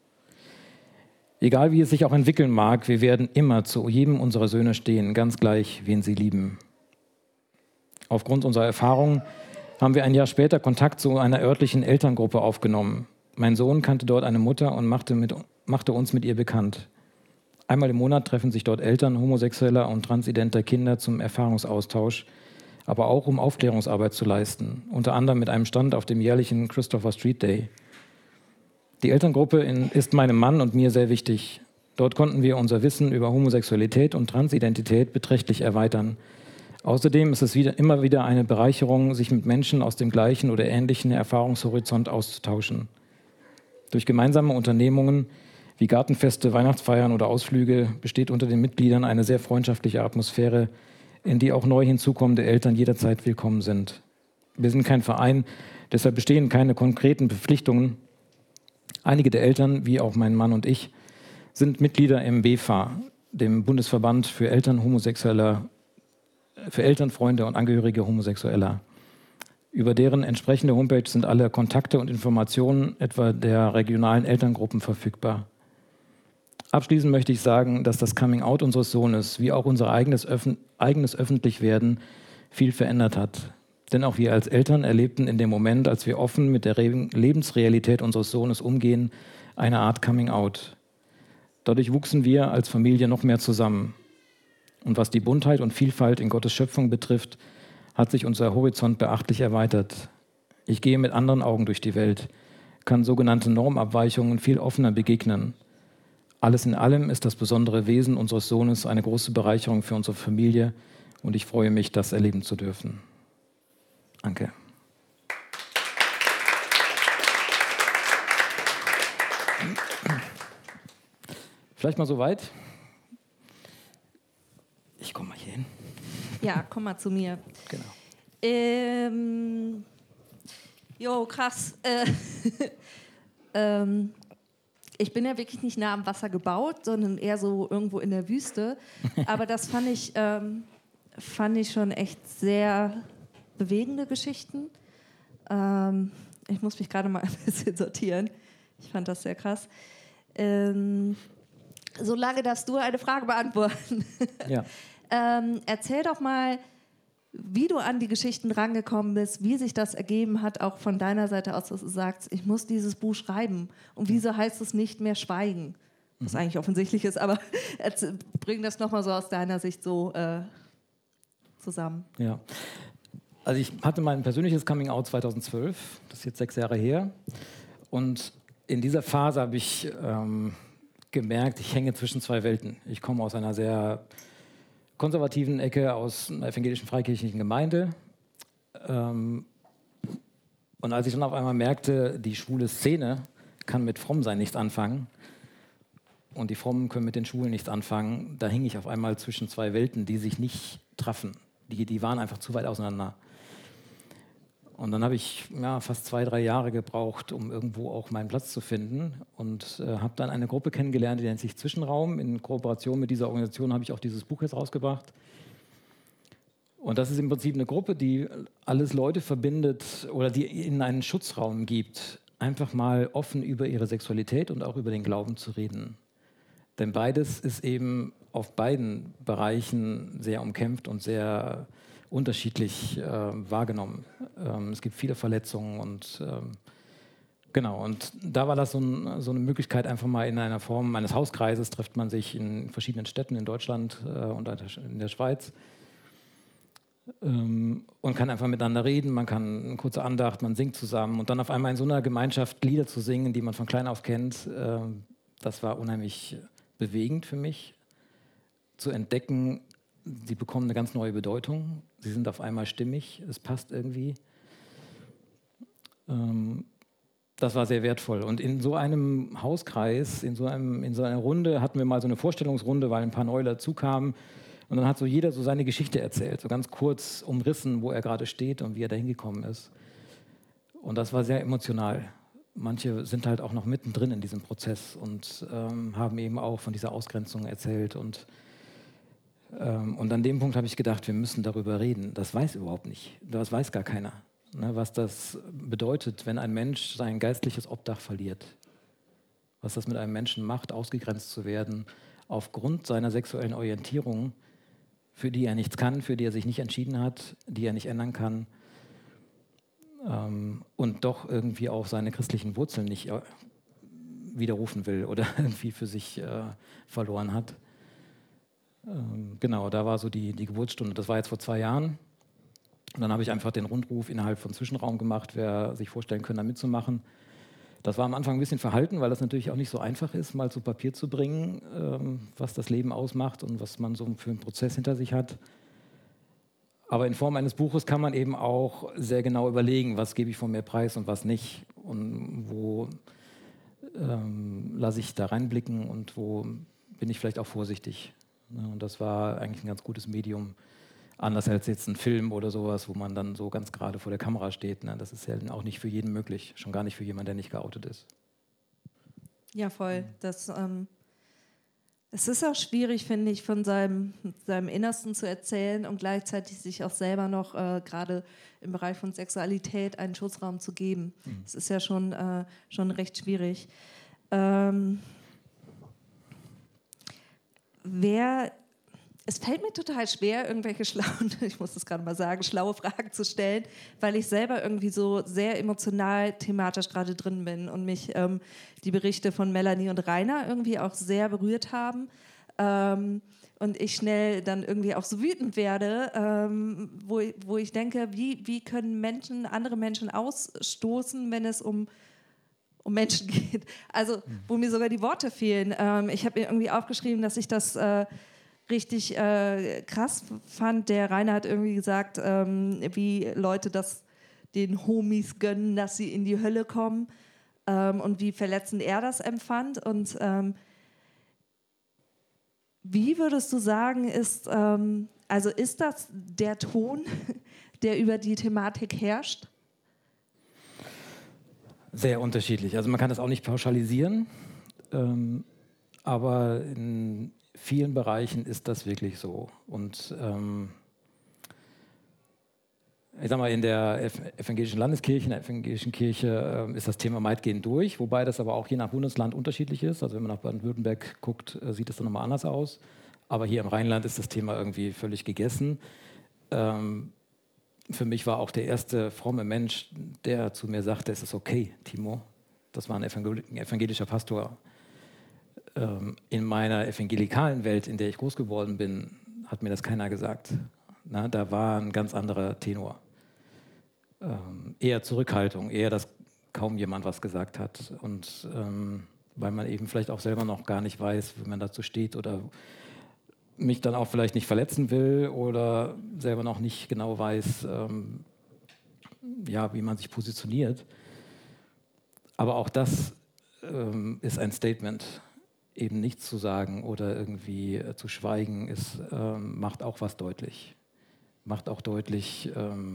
Egal wie es sich auch entwickeln mag, wir werden immer zu jedem unserer Söhne stehen, ganz gleich, wen sie lieben. Aufgrund unserer Erfahrungen haben wir ein Jahr später Kontakt zu einer örtlichen Elterngruppe aufgenommen. Mein Sohn kannte dort eine Mutter und machte uns mit ihr bekannt. Einmal im Monat treffen sich dort Eltern homosexueller und transidenter Kinder zum Erfahrungsaustausch, aber auch um Aufklärungsarbeit zu leisten, unter anderem mit einem Stand auf dem jährlichen Christopher Street Day. Die Elterngruppe ist meinem Mann und mir sehr wichtig. Dort konnten wir unser Wissen über Homosexualität und Transidentität beträchtlich erweitern. Außerdem ist es immer wieder eine Bereicherung, sich mit Menschen aus dem gleichen oder ähnlichen Erfahrungshorizont auszutauschen. Durch gemeinsame Unternehmungen wie Gartenfeste, Weihnachtsfeiern oder Ausflüge besteht unter den Mitgliedern eine sehr freundschaftliche Atmosphäre, in die auch neu hinzukommende Eltern jederzeit willkommen sind. Wir sind kein Verein, deshalb bestehen keine konkreten Verpflichtungen. Einige der Eltern, wie auch mein Mann und ich, sind Mitglieder im BFA, dem Bundesverband für Eltern Homosexueller, für Eltern, Freunde und Angehörige Homosexueller. Über deren entsprechende Homepage sind alle Kontakte und Informationen etwa der regionalen Elterngruppen verfügbar. Abschließend möchte ich sagen, dass das Coming-out unseres Sohnes, wie auch unser eigenes Öffentlichwerden, viel verändert hat. Denn auch wir als Eltern erlebten in dem Moment, als wir offen mit der Lebensrealität unseres Sohnes umgehen, eine Art Coming-out. Dadurch wuchsen wir als Familie noch mehr zusammen. Und was die Buntheit und Vielfalt in Gottes Schöpfung betrifft, hat sich unser Horizont beachtlich erweitert. Ich gehe mit anderen Augen durch die Welt, kann sogenannte Normabweichungen viel offener begegnen. Alles in allem ist das besondere Wesen unseres Sohnes eine große Bereicherung für unsere Familie und ich freue mich, das erleben zu dürfen. Danke. Vielleicht mal so weit. Ich komme mal hier hin. Ja, komm mal zu mir. Genau. Krass. Ich bin ja wirklich nicht nah am Wasser gebaut, sondern eher so irgendwo in der Wüste. Aber das fand ich schon echt sehr bewegende Geschichten. Ich muss mich gerade mal ein bisschen sortieren. Ich fand das sehr krass. Solange darfst du eine Frage beantworten. Ja. Erzähl doch mal, wie du an die Geschichten rangekommen bist, wie sich das ergeben hat, auch von deiner Seite aus, dass du sagst, ich muss dieses Buch schreiben. Und wieso heißt es nicht mehr Schweigen? Was eigentlich offensichtlich ist, aber bring das nochmal so aus deiner Sicht so zusammen. Ja. Also ich hatte mein persönliches Coming-out 2012, das ist jetzt 6 Jahre her. Und in dieser Phase habe ich gemerkt, ich hänge zwischen 2 Welten. Ich komme aus einer sehr konservativen Ecke, aus einer evangelischen freikirchlichen Gemeinde. Und als ich dann auf einmal merkte, die schwule Szene kann mit Frommsein nichts anfangen und die Frommen können mit den Schwulen nichts anfangen, da hing ich auf einmal zwischen 2 Welten, die sich nicht trafen. Die waren einfach zu weit auseinander. Und dann habe ich fast 2, 3 Jahre gebraucht, um irgendwo auch meinen Platz zu finden und habe dann eine Gruppe kennengelernt, die nennt sich Zwischenraum. In Kooperation mit dieser Organisation habe ich auch dieses Buch jetzt rausgebracht. Und das ist im Prinzip eine Gruppe, die alles Leute verbindet oder die ihnen einen Schutzraum gibt, einfach mal offen über ihre Sexualität und auch über den Glauben zu reden. Denn beides ist eben auf beiden Bereichen sehr umkämpft und sehr unterschiedlich wahrgenommen. Es gibt viele Verletzungen und genau. Und da war das so eine Möglichkeit, einfach mal in einer Form eines Hauskreises trifft man sich in verschiedenen Städten in Deutschland und in der Schweiz und kann einfach miteinander reden. Man kann eine kurze Andacht, man singt zusammen und dann auf einmal in so einer Gemeinschaft Lieder zu singen, die man von klein auf kennt, das war unheimlich bewegend für mich, zu entdecken, sie bekommen eine ganz neue Bedeutung. Sie sind auf einmal stimmig, es passt irgendwie. Das war sehr wertvoll. Und in so einem Hauskreis, in so einer Runde hatten wir mal so eine Vorstellungsrunde, weil ein paar neue dazu kamen. Und dann hat so jeder so seine Geschichte erzählt, so ganz kurz umrissen, wo er gerade steht und wie er da hingekommen ist. Und das war sehr emotional. Manche sind halt auch noch mittendrin in diesem Prozess und haben eben auch von dieser Ausgrenzung erzählt. Und an dem Punkt habe ich gedacht, wir müssen darüber reden. Das weiß überhaupt nicht. Das weiß gar keiner, ne, was das bedeutet, wenn ein Mensch sein geistliches Obdach verliert. Was das mit einem Menschen macht, ausgegrenzt zu werden, aufgrund seiner sexuellen Orientierung, für die er nichts kann, für die er sich nicht entschieden hat, die er nicht ändern kann und doch irgendwie auch seine christlichen Wurzeln nicht widerrufen will oder irgendwie für sich verloren hat. Genau, da war so die Geburtsstunde. Das war jetzt vor 2 Jahren. Und dann habe ich einfach den Rundruf innerhalb von Zwischenraum gemacht, wer sich vorstellen könnte, da mitzumachen. Das war am Anfang ein bisschen verhalten, weil das natürlich auch nicht so einfach ist, mal zu Papier zu bringen, was das Leben ausmacht und was man so für einen Prozess hinter sich hat. Aber in Form eines Buches kann man eben auch sehr genau überlegen, was gebe ich von mir preis und was nicht. Und wo lasse ich da reinblicken und wo bin ich vielleicht auch vorsichtig. Und das war eigentlich ein ganz gutes Medium. Anders als jetzt ein Film oder sowas, wo man dann so ganz gerade vor der Kamera steht. Ne? Das ist ja auch nicht für jeden möglich. Schon gar nicht für jemanden, der nicht geoutet ist. Ja, voll. Das Es ist auch schwierig, finde ich, von seinem Innersten zu erzählen und gleichzeitig sich auch selber noch gerade im Bereich von Sexualität einen Schutzraum zu geben. Es ist ja schon recht schwierig. Es fällt mir total schwer, irgendwelche ich muss das gerade mal sagen, schlaue Fragen zu stellen, weil ich selber irgendwie so sehr emotional thematisch gerade drin bin und mich die Berichte von Melanie und Rainer irgendwie auch sehr berührt haben. Und ich schnell dann irgendwie auch so wütend werde, wo ich denke, wie können andere Menschen ausstoßen, wenn es um Menschen geht. Also, wo mir sogar die Worte fehlen. Ich habe mir irgendwie aufgeschrieben, dass ich das richtig krass fand. Der Rainer hat irgendwie gesagt, wie Leute das den Homies gönnen, dass sie in die Hölle kommen und wie verletzend er das empfand. Und wie würdest du sagen, ist das der Ton, der über die Thematik herrscht? Sehr unterschiedlich. Also man kann das auch nicht pauschalisieren, aber in vielen Bereichen ist das wirklich so. Und ich sag mal, in der evangelischen Landeskirche, in der evangelischen Kirche ist das Thema weitgehend durch, wobei das aber auch je nach Bundesland unterschiedlich ist. Also wenn man nach Baden-Württemberg guckt, sieht es dann nochmal anders aus. Aber hier im Rheinland ist das Thema irgendwie völlig gegessen. Für mich war auch der erste fromme Mensch, der zu mir sagte, es ist okay, Timo. Das war ein evangelischer Pastor. In meiner evangelikalen Welt, in der ich groß geworden bin, hat mir das keiner gesagt. Na, da war ein ganz anderer Tenor. Eher Zurückhaltung, eher, dass kaum jemand was gesagt hat. Und weil man eben vielleicht auch selber noch gar nicht weiß, wie man dazu steht oder mich dann auch vielleicht nicht verletzen will oder selber noch nicht genau weiß, wie man sich positioniert. Aber auch das ist ein Statement. Eben nichts zu sagen oder irgendwie zu schweigen, macht auch was deutlich. Macht auch deutlich,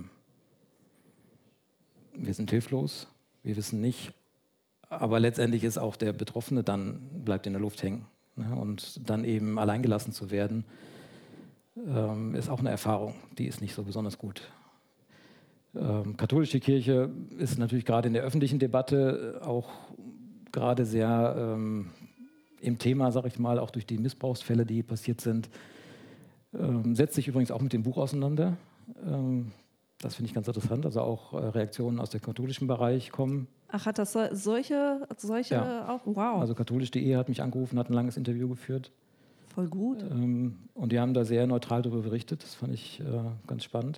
wir sind hilflos, wir wissen nicht. Aber letztendlich ist auch der Betroffene bleibt in der Luft hängen. Ne? Und dann eben alleingelassen zu werden, ist auch eine Erfahrung, die ist nicht so besonders gut. Katholische Kirche ist natürlich gerade in der öffentlichen Debatte auch gerade sehr im Thema, sage ich mal, auch durch die Missbrauchsfälle, die passiert sind. Setzt sich übrigens auch mit dem Buch auseinander. Das finde ich ganz interessant. Also auch Reaktionen aus dem katholischen Bereich kommen. Ach, hat das solche ja. auch? Wow. Also katholisch.de hat mich angerufen, hat ein langes Interview geführt. Voll gut. Und die haben da sehr neutral darüber berichtet. Das fand ich ganz spannend.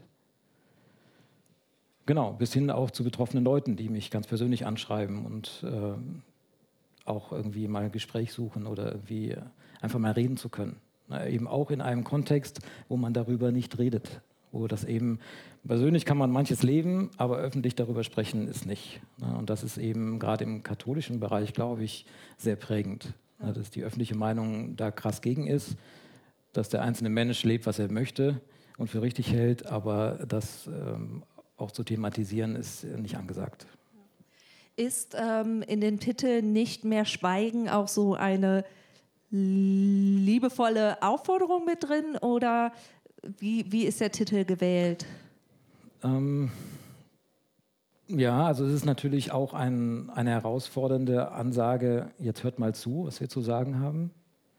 Genau, bis hin auch zu betroffenen Leuten, die mich ganz persönlich anschreiben und auch irgendwie mal ein Gespräch suchen oder irgendwie einfach mal reden zu können. Na, eben auch in einem Kontext, wo man darüber nicht redet. Wo das eben, persönlich kann man manches leben, aber öffentlich darüber sprechen ist nicht. Na, und das ist eben gerade im katholischen Bereich, glaube ich, sehr prägend. Na, dass die öffentliche Meinung da krass gegen ist, dass der einzelne Mensch lebt, was er möchte und für richtig hält, aber das auch zu thematisieren ist nicht angesagt. Ist in den Titeln Nicht mehr schweigen auch so eine liebevolle Aufforderung mit drin oder wie ist der Titel gewählt? Ja, also es ist natürlich auch eine herausfordernde Ansage, jetzt hört mal zu, was wir zu sagen haben.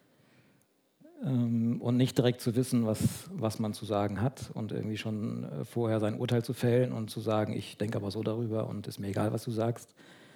Und nicht direkt zu wissen, was man zu sagen hat und irgendwie schon vorher sein Urteil zu fällen und zu sagen, ich denke aber so darüber und ist mir egal, was du sagst.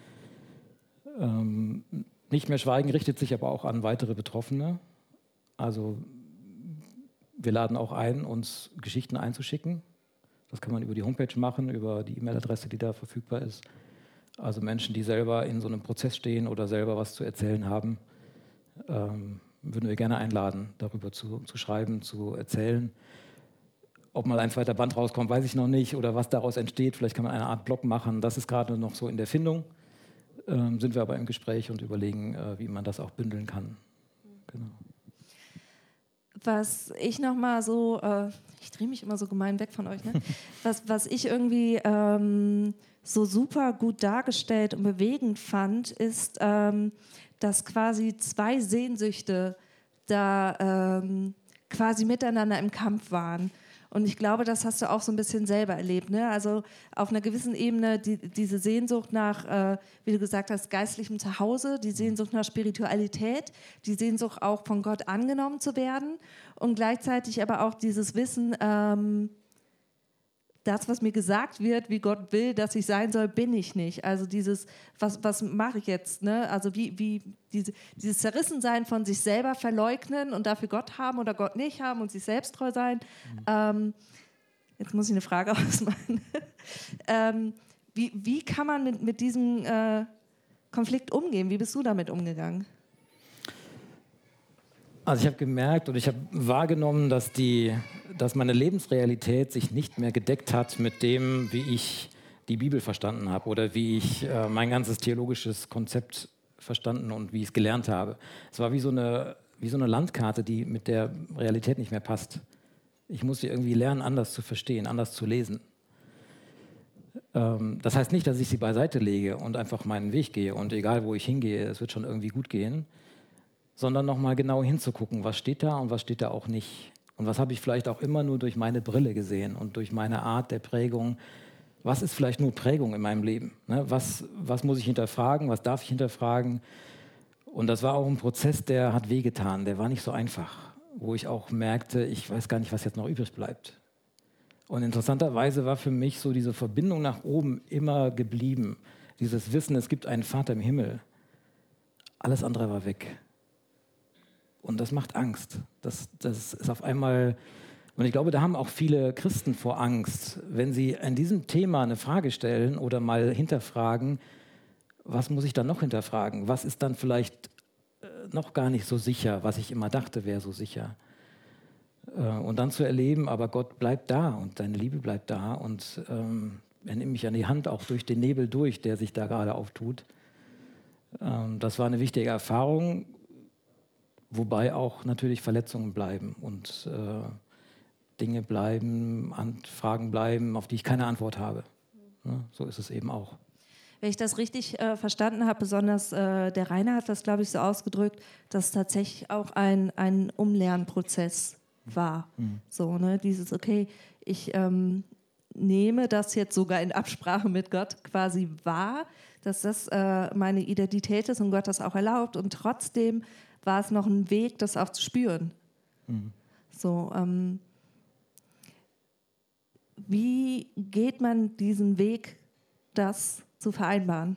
Nicht mehr schweigen richtet sich aber auch an weitere Betroffene. Also wir laden auch ein, uns Geschichten einzuschicken. Das kann man über die Homepage machen, über die E-Mail-Adresse, die da verfügbar ist. Also Menschen, die selber in so einem Prozess stehen oder selber was zu erzählen haben, würden wir gerne einladen, darüber zu schreiben, zu erzählen. Ob mal ein zweiter Band rauskommt, weiß ich noch nicht. Oder was daraus entsteht, vielleicht kann man eine Art Blog machen. Das ist gerade noch so in der Findung. Sind wir aber im Gespräch und überlegen, wie man das auch bündeln kann. Genau. Was ich nochmal so, ich drehe mich immer so gemein weg von euch, ne? was ich irgendwie so super gut dargestellt und bewegend fand, ist, dass quasi zwei Sehnsüchte da quasi miteinander im Kampf waren. Und ich glaube, das hast du auch so ein bisschen selber erlebt. Ne? Also auf einer gewissen Ebene diese Sehnsucht nach, wie du gesagt hast, geistlichem Zuhause, die Sehnsucht nach Spiritualität, die Sehnsucht auch von Gott angenommen zu werden und gleichzeitig aber auch dieses Wissen, das, was mir gesagt wird, wie Gott will, dass ich sein soll, bin ich nicht. Also dieses, was mache ich jetzt? Ne? Also wie dieses Zerrissensein von sich selber verleugnen und dafür Gott haben oder Gott nicht haben und sich selbst treu sein. Jetzt muss ich eine Frage ausmachen. Wie kann man mit diesem Konflikt umgehen? Wie bist du damit umgegangen? Also ich habe gemerkt und ich habe wahrgenommen, dass meine Lebensrealität sich nicht mehr gedeckt hat mit dem, wie ich die Bibel verstanden habe oder wie ich mein ganzes theologisches Konzept verstanden und wie ich es gelernt habe. Es war wie so eine Landkarte, die mit der Realität nicht mehr passt. Ich musste irgendwie lernen, anders zu verstehen, anders zu lesen. Das heißt nicht, dass ich sie beiseite lege und einfach meinen Weg gehe und egal, wo ich hingehe, es wird schon irgendwie gut gehen, sondern nochmal genau hinzugucken, was steht da und was steht da auch nicht. Und was habe ich vielleicht auch immer nur durch meine Brille gesehen und durch meine Art der Prägung. Was ist vielleicht nur Prägung in meinem Leben? Ne? Was muss ich hinterfragen? Was darf ich hinterfragen? Und das war auch ein Prozess, der hat wehgetan. Der war nicht so einfach, wo ich auch merkte, ich weiß gar nicht, was jetzt noch übrig bleibt. Und interessanterweise war für mich so diese Verbindung nach oben immer geblieben. Dieses Wissen, es gibt einen Vater im Himmel. Alles andere war weg. Und das macht Angst. Das ist auf einmal, und ich glaube, da haben auch viele Christen vor Angst, wenn sie an diesem Thema eine Frage stellen oder mal hinterfragen, was muss ich dann noch hinterfragen? Was ist dann vielleicht noch gar nicht so sicher, was ich immer dachte, wäre so sicher? Und dann zu erleben, aber Gott bleibt da und seine Liebe bleibt da und er nimmt mich an die Hand auch durch den Nebel durch, der sich da gerade auftut. Das war eine wichtige Erfahrung. Wobei auch natürlich Verletzungen bleiben und Dinge bleiben, Fragen bleiben, auf die ich keine Antwort habe. Ne? So ist es eben auch. Wenn ich das richtig verstanden habe, besonders der Rainer hat das, glaube ich, so ausgedrückt, dass es tatsächlich auch ein Umlernprozess war. So, ne? Dieses, okay, ich nehme das jetzt sogar in Absprache mit Gott quasi wahr, dass das meine Identität ist und Gott das auch erlaubt und trotzdem war es noch ein Weg, das auch zu spüren. So, wie geht man diesen Weg, das zu vereinbaren?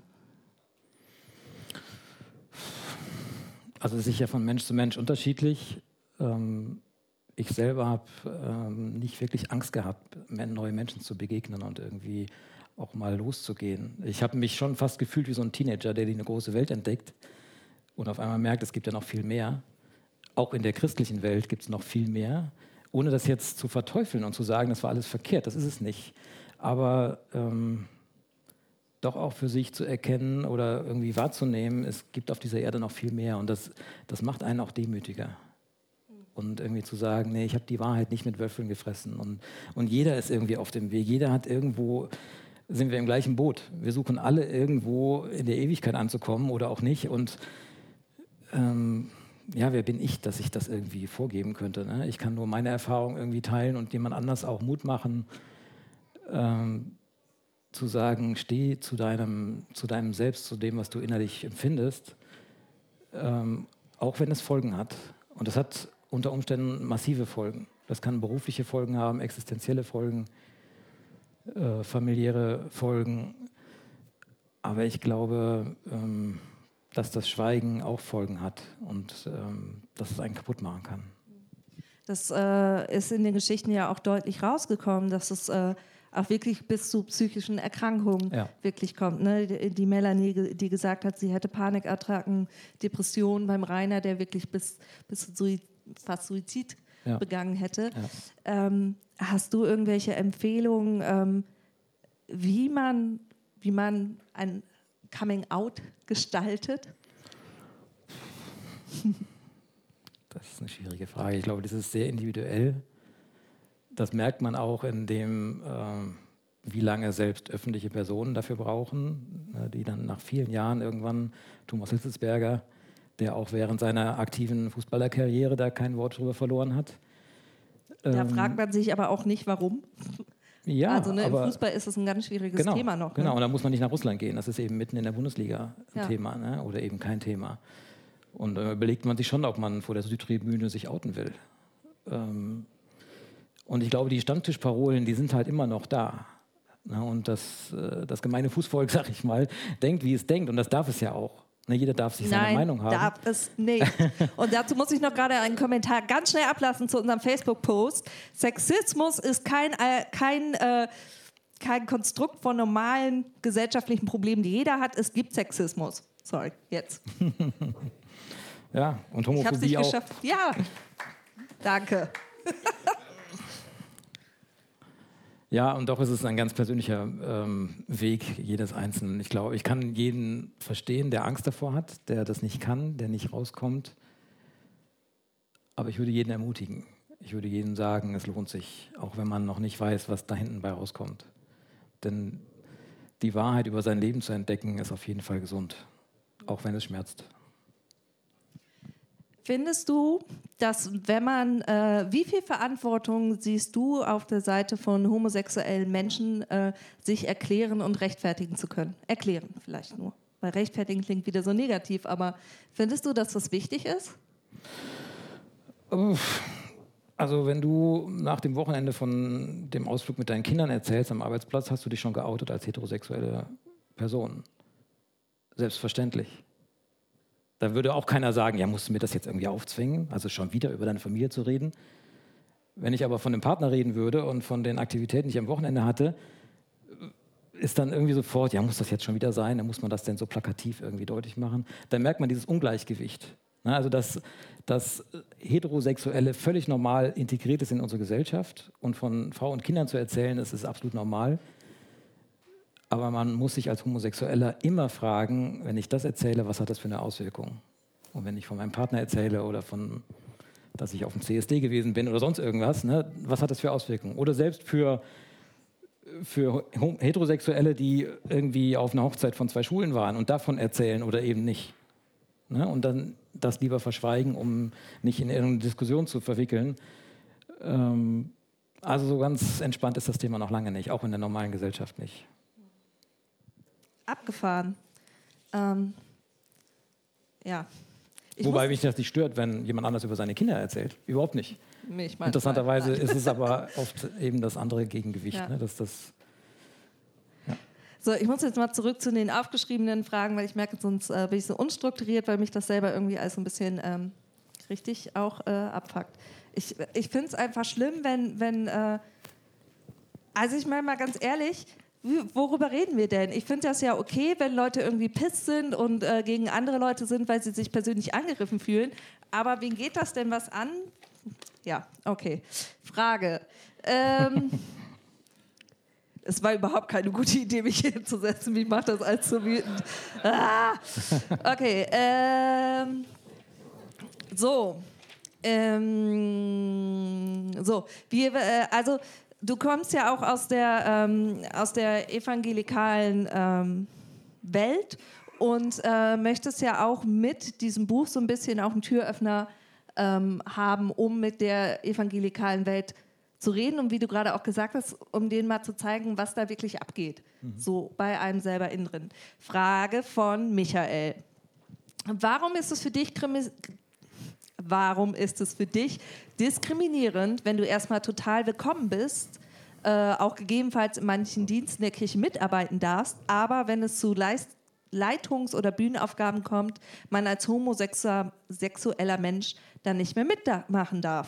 Also es ist ja von Mensch zu Mensch unterschiedlich. Ich selber habe nicht wirklich Angst gehabt, neuen Menschen zu begegnen und irgendwie auch mal loszugehen. Ich habe mich schon fast gefühlt wie so ein Teenager, der eine große Welt entdeckt und auf einmal merkt, es gibt ja noch viel mehr. Auch in der christlichen Welt gibt es noch viel mehr, ohne das jetzt zu verteufeln und zu sagen, das war alles verkehrt, das ist es nicht. Aber doch auch für sich zu erkennen oder irgendwie wahrzunehmen, es gibt auf dieser Erde noch viel mehr und das macht einen auch demütiger. Und irgendwie zu sagen, nee, ich habe die Wahrheit nicht mit Würfeln gefressen. Und jeder ist irgendwie auf dem Weg, jeder hat irgendwo, sind wir im gleichen Boot. Wir suchen alle irgendwo in der Ewigkeit anzukommen oder auch nicht und ja, wer bin ich, dass ich das irgendwie vorgeben könnte? Ne? Ich kann nur meine Erfahrung irgendwie teilen und jemand anders auch Mut machen, zu sagen, steh zu deinem Selbst, zu dem, was du innerlich empfindest, auch wenn es Folgen hat. Und das hat unter Umständen massive Folgen. Das kann berufliche Folgen haben, existenzielle Folgen, familiäre Folgen. Aber ich glaube, dass das Schweigen auch Folgen hat und dass es einen kaputt machen kann. Das ist in den Geschichten ja auch deutlich rausgekommen, dass es auch wirklich bis zu psychischen Erkrankungen wirklich kommt. Ne? Die Melanie, die gesagt hat, sie hätte Panikattacken, Depressionen beim Rainer, der wirklich bis fast Suizid begangen hätte. Ja. Hast du irgendwelche Empfehlungen, wie man ein Coming-out gestaltet? Das ist eine schwierige Frage. Ich glaube, das ist sehr individuell. Das merkt man auch in dem, wie lange selbst öffentliche Personen dafür brauchen, die dann nach vielen Jahren irgendwann, Thomas Hitzelsberger, der auch während seiner aktiven Fußballerkarriere da kein Wort drüber verloren hat. Da fragt man sich aber auch nicht, warum. Ja, also im aber Fußball ist es ein ganz schwieriges Thema noch. Genau, Ne? und da muss man nicht nach Russland gehen. Das ist eben mitten in der Bundesliga ein Thema, ne? Oder eben kein Thema. Und überlegt man sich schon, ob man vor der Südtribüne sich outen will. Und ich glaube, die Stammtischparolen, die sind halt immer noch da. Ne? Und das gemeine Fußvolk, sag ich mal, denkt, wie es denkt. Und das darf es ja auch. Ne, jeder darf sich seine Meinung haben. Nein, darf es nicht. Und dazu muss ich noch gerade einen Kommentar ganz schnell ablassen zu unserem Facebook-Post. Sexismus ist kein Konstrukt von normalen gesellschaftlichen Problemen, die jeder hat. Es gibt Sexismus. Sorry, jetzt. Ja, und Homophobie ich hab's nicht auch. Geschafft. Ja, danke. Ja, und doch ist es ein ganz persönlicher Weg jedes Einzelnen. Ich glaube, ich kann jeden verstehen, der Angst davor hat, der das nicht kann, der nicht rauskommt. Aber ich würde jeden ermutigen. Ich würde jedem sagen, es lohnt sich, auch wenn man noch nicht weiß, was da hinten bei rauskommt. Denn die Wahrheit über sein Leben zu entdecken, ist auf jeden Fall gesund, auch wenn es schmerzt. Findest du, dass wenn man, wie viel Verantwortung siehst du auf der Seite von homosexuellen Menschen, sich erklären und rechtfertigen zu können? Erklären vielleicht nur, weil rechtfertigen klingt wieder so negativ, aber findest du, dass das wichtig ist? Also wenn du nach dem Wochenende von dem Ausflug mit deinen Kindern erzählst am Arbeitsplatz, hast du dich schon geoutet als heterosexuelle Person. Selbstverständlich. Da würde auch keiner sagen, ja, musst du mir das jetzt irgendwie aufzwingen, also schon wieder über deine Familie zu reden. Wenn ich aber von dem Partner reden würde und von den Aktivitäten, die ich am Wochenende hatte, ist dann irgendwie sofort, ja, muss das jetzt schon wieder sein? Dann muss man das denn so plakativ irgendwie deutlich machen? Dann merkt man dieses Ungleichgewicht. Also dass Heterosexuelle völlig normal integriert ist in unsere Gesellschaft und von Frau und Kindern zu erzählen, das ist absolut normal. Aber man muss sich als Homosexueller immer fragen, wenn ich das erzähle, was hat das für eine Auswirkung? Und wenn ich von meinem Partner erzähle oder dass ich auf dem CSD gewesen bin oder sonst irgendwas, ne, was hat das für Auswirkungen? Oder selbst für Heterosexuelle, die irgendwie auf einer Hochzeit von 2 Schwulen waren und davon erzählen oder eben nicht. Ne? Und dann das lieber verschweigen, um nicht in irgendeine Diskussion zu verwickeln. Also so ganz entspannt ist das Thema noch lange nicht, auch in der normalen Gesellschaft nicht. Abgefahren. Ja. Wobei mich das nicht stört, wenn jemand anders über seine Kinder erzählt. Überhaupt nicht. Interessanterweise ist es aber oft eben das andere Gegengewicht. Ja. Ne? So, ich muss jetzt mal zurück zu den aufgeschriebenen Fragen, weil ich merke, sonst bin ich so unstrukturiert, weil mich das selber irgendwie alles so ein bisschen richtig auch abfuckt. Ich finde es einfach schlimm, wenn also ich meine mal ganz ehrlich, worüber reden wir denn? Ich finde das ja okay, wenn Leute irgendwie pisst sind und gegen andere Leute sind, weil sie sich persönlich angegriffen fühlen. Aber wen geht das denn was an? Ja, okay. Frage. Es war überhaupt keine gute Idee, mich hier hinzusetzen. Mich macht das alles so wütend. Ah! Okay. So. Also du kommst ja auch aus der evangelikalen Welt und möchtest ja auch mit diesem Buch so ein bisschen auch einen Türöffner haben, um mit der evangelikalen Welt zu reden und wie du gerade auch gesagt hast, um denen mal zu zeigen, was da wirklich abgeht, so bei einem selber innen drin. Frage von Michael. Warum ist es für dich diskriminierend, wenn du erstmal total willkommen bist, auch gegebenenfalls in manchen Diensten der Kirche mitarbeiten darfst, aber wenn es zu Leitungs- oder Bühnenaufgaben kommt, man als homosexueller Mensch dann nicht mehr mitmachen darf?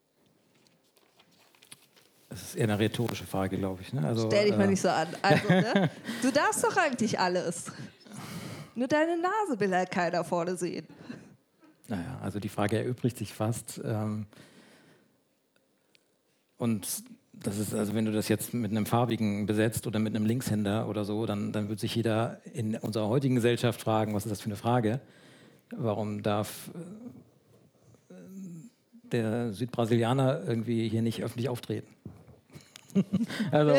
Das ist eher eine rhetorische Frage, glaube ich. Ne? Also, stell dich mal nicht so an. Also, ne? Du darfst doch eigentlich alles. Nur deine Nase will halt keiner vorne sehen. Naja, also die Frage erübrigt sich fast. Und das ist, also wenn du das jetzt mit einem Farbigen besetzt oder mit einem Linkshänder oder so, dann wird sich jeder in unserer heutigen Gesellschaft fragen, was ist das für eine Frage? Warum darf der Südbrasilianer irgendwie hier nicht öffentlich auftreten? Also,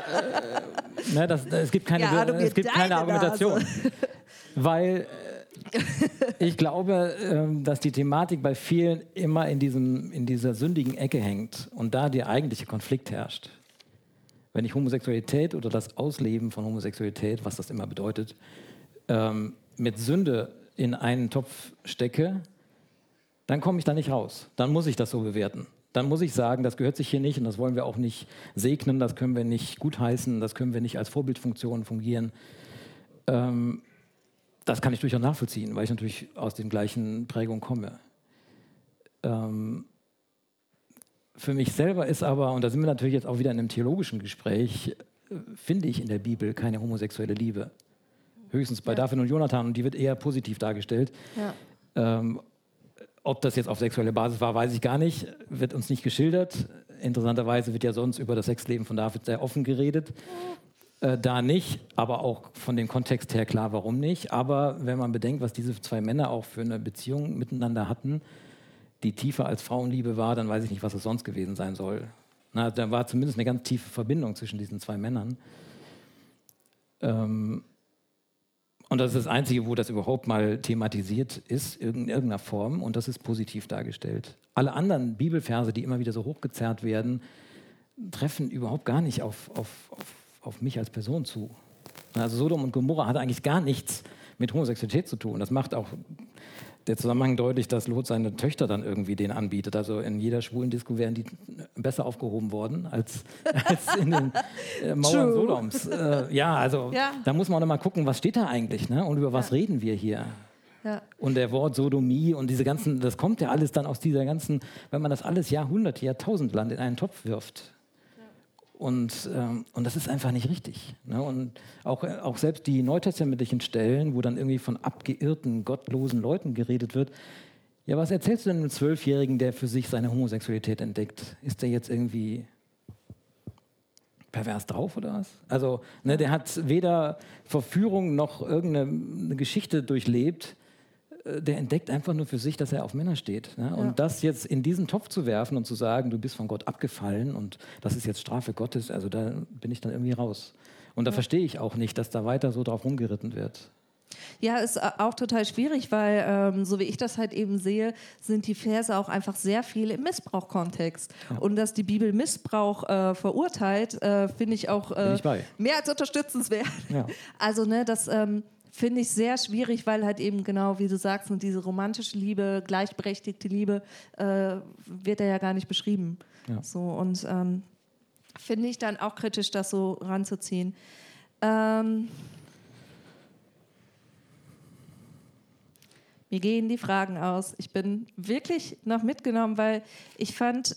es gibt keine Argumentation. Weil Ich glaube, dass die Thematik bei vielen immer in dieser sündigen Ecke hängt und da der eigentliche Konflikt herrscht. Wenn ich Homosexualität oder das Ausleben von Homosexualität, was das immer bedeutet, mit Sünde in einen Topf stecke, dann komme ich da nicht raus. Dann muss ich das so bewerten. Dann muss ich sagen, das gehört sich hier nicht und das wollen wir auch nicht segnen, das können wir nicht gutheißen, das können wir nicht als Vorbildfunktion fungieren. Das kann ich durchaus nachvollziehen, weil ich natürlich aus den gleichen Prägungen komme. Für mich selber ist aber, und da sind wir natürlich jetzt auch wieder in einem theologischen Gespräch, finde ich in der Bibel keine homosexuelle Liebe. Höchstens bei David und Jonathan, und die wird eher positiv dargestellt. Ja. Ob das jetzt auf sexuelle Basis war, weiß ich gar nicht. Wird uns nicht geschildert. Interessanterweise wird ja sonst über das Sexleben von David sehr offen geredet. Da nicht, aber auch von dem Kontext her klar, warum nicht. Aber wenn man bedenkt, was diese zwei Männer auch für eine Beziehung miteinander hatten, die tiefer als Frauenliebe war, dann weiß ich nicht, was es sonst gewesen sein soll. Na, da war zumindest eine ganz tiefe Verbindung zwischen diesen zwei Männern. Und das ist das Einzige, wo das überhaupt mal thematisiert ist, in irgendeiner Form, und das ist positiv dargestellt. Alle anderen Bibelverse, die immer wieder so hochgezerrt werden, treffen überhaupt gar nicht auf mich als Person zu. Also Sodom und Gomorra hat eigentlich gar nichts mit Homosexualität zu tun. Das macht auch der Zusammenhang deutlich, dass Lot seine Töchter dann irgendwie denen anbietet. Also in jeder schwulen Disco wären die besser aufgehoben worden als in den Mauern Sodoms. Da muss man auch noch mal gucken, was steht da eigentlich, ne? Und über was reden wir hier? Ja. Und der Wort Sodomie und diese ganzen, das kommt ja alles dann aus dieser ganzen, wenn man das alles Jahrhunderte, Jahrtausendland in einen Topf wirft. Und das ist einfach nicht richtig. Ne? Und auch selbst die neutestamentlichen Stellen, wo dann irgendwie von abgeirrten, gottlosen Leuten geredet wird. Ja, was erzählst du denn einem 12-Jährigen, der für sich seine Homosexualität entdeckt? Ist der jetzt irgendwie pervers drauf oder was? Also, ne, der hat weder Verführung noch irgendeine Geschichte durchlebt. Der entdeckt einfach nur für sich, dass er auf Männer steht. Ne? Und das jetzt in diesen Topf zu werfen und zu sagen, du bist von Gott abgefallen und das ist jetzt Strafe Gottes, also da bin ich dann irgendwie raus. Und da verstehe ich auch nicht, dass da weiter so drauf rumgeritten wird. Ja, ist auch total schwierig, weil so wie ich das halt eben sehe, sind die Verse auch einfach sehr viel im Missbrauchkontext. Ja. Und dass die Bibel Missbrauch verurteilt, finde ich auch mehr als unterstützenswert. Ja. Also ne, das finde ich sehr schwierig, weil halt eben genau, wie du sagst, und diese romantische Liebe, gleichberechtigte Liebe, wird ja gar nicht beschrieben. Ja. So, und finde ich dann auch kritisch, das so ranzuziehen. Mir gehen die Fragen aus. Ich bin wirklich noch mitgenommen, weil ich fand,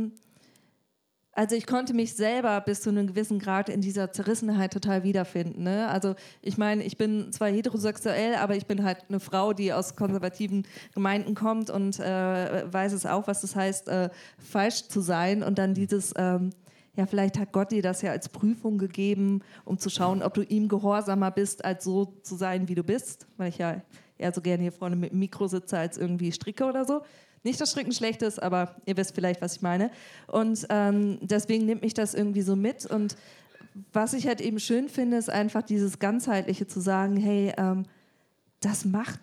also ich konnte mich selber bis zu einem gewissen Grad in dieser Zerrissenheit total wiederfinden. Ne? Also ich meine, ich bin zwar heterosexuell, aber ich bin halt eine Frau, die aus konservativen Gemeinden kommt und weiß es auch, was das heißt, falsch zu sein. Und dann dieses, ja, vielleicht hat Gott dir das ja als Prüfung gegeben, um zu schauen, ob du ihm gehorsamer bist, als so zu sein, wie du bist. Weil ich ja eher so gerne hier vorne mit dem Mikro sitze, als irgendwie stricke oder so. Nicht, dass Stricken schlecht ist, aber ihr wisst vielleicht, was ich meine. Und deswegen nimmt mich das irgendwie so mit. Und was ich halt eben schön finde, ist einfach dieses Ganzheitliche zu sagen, hey, das macht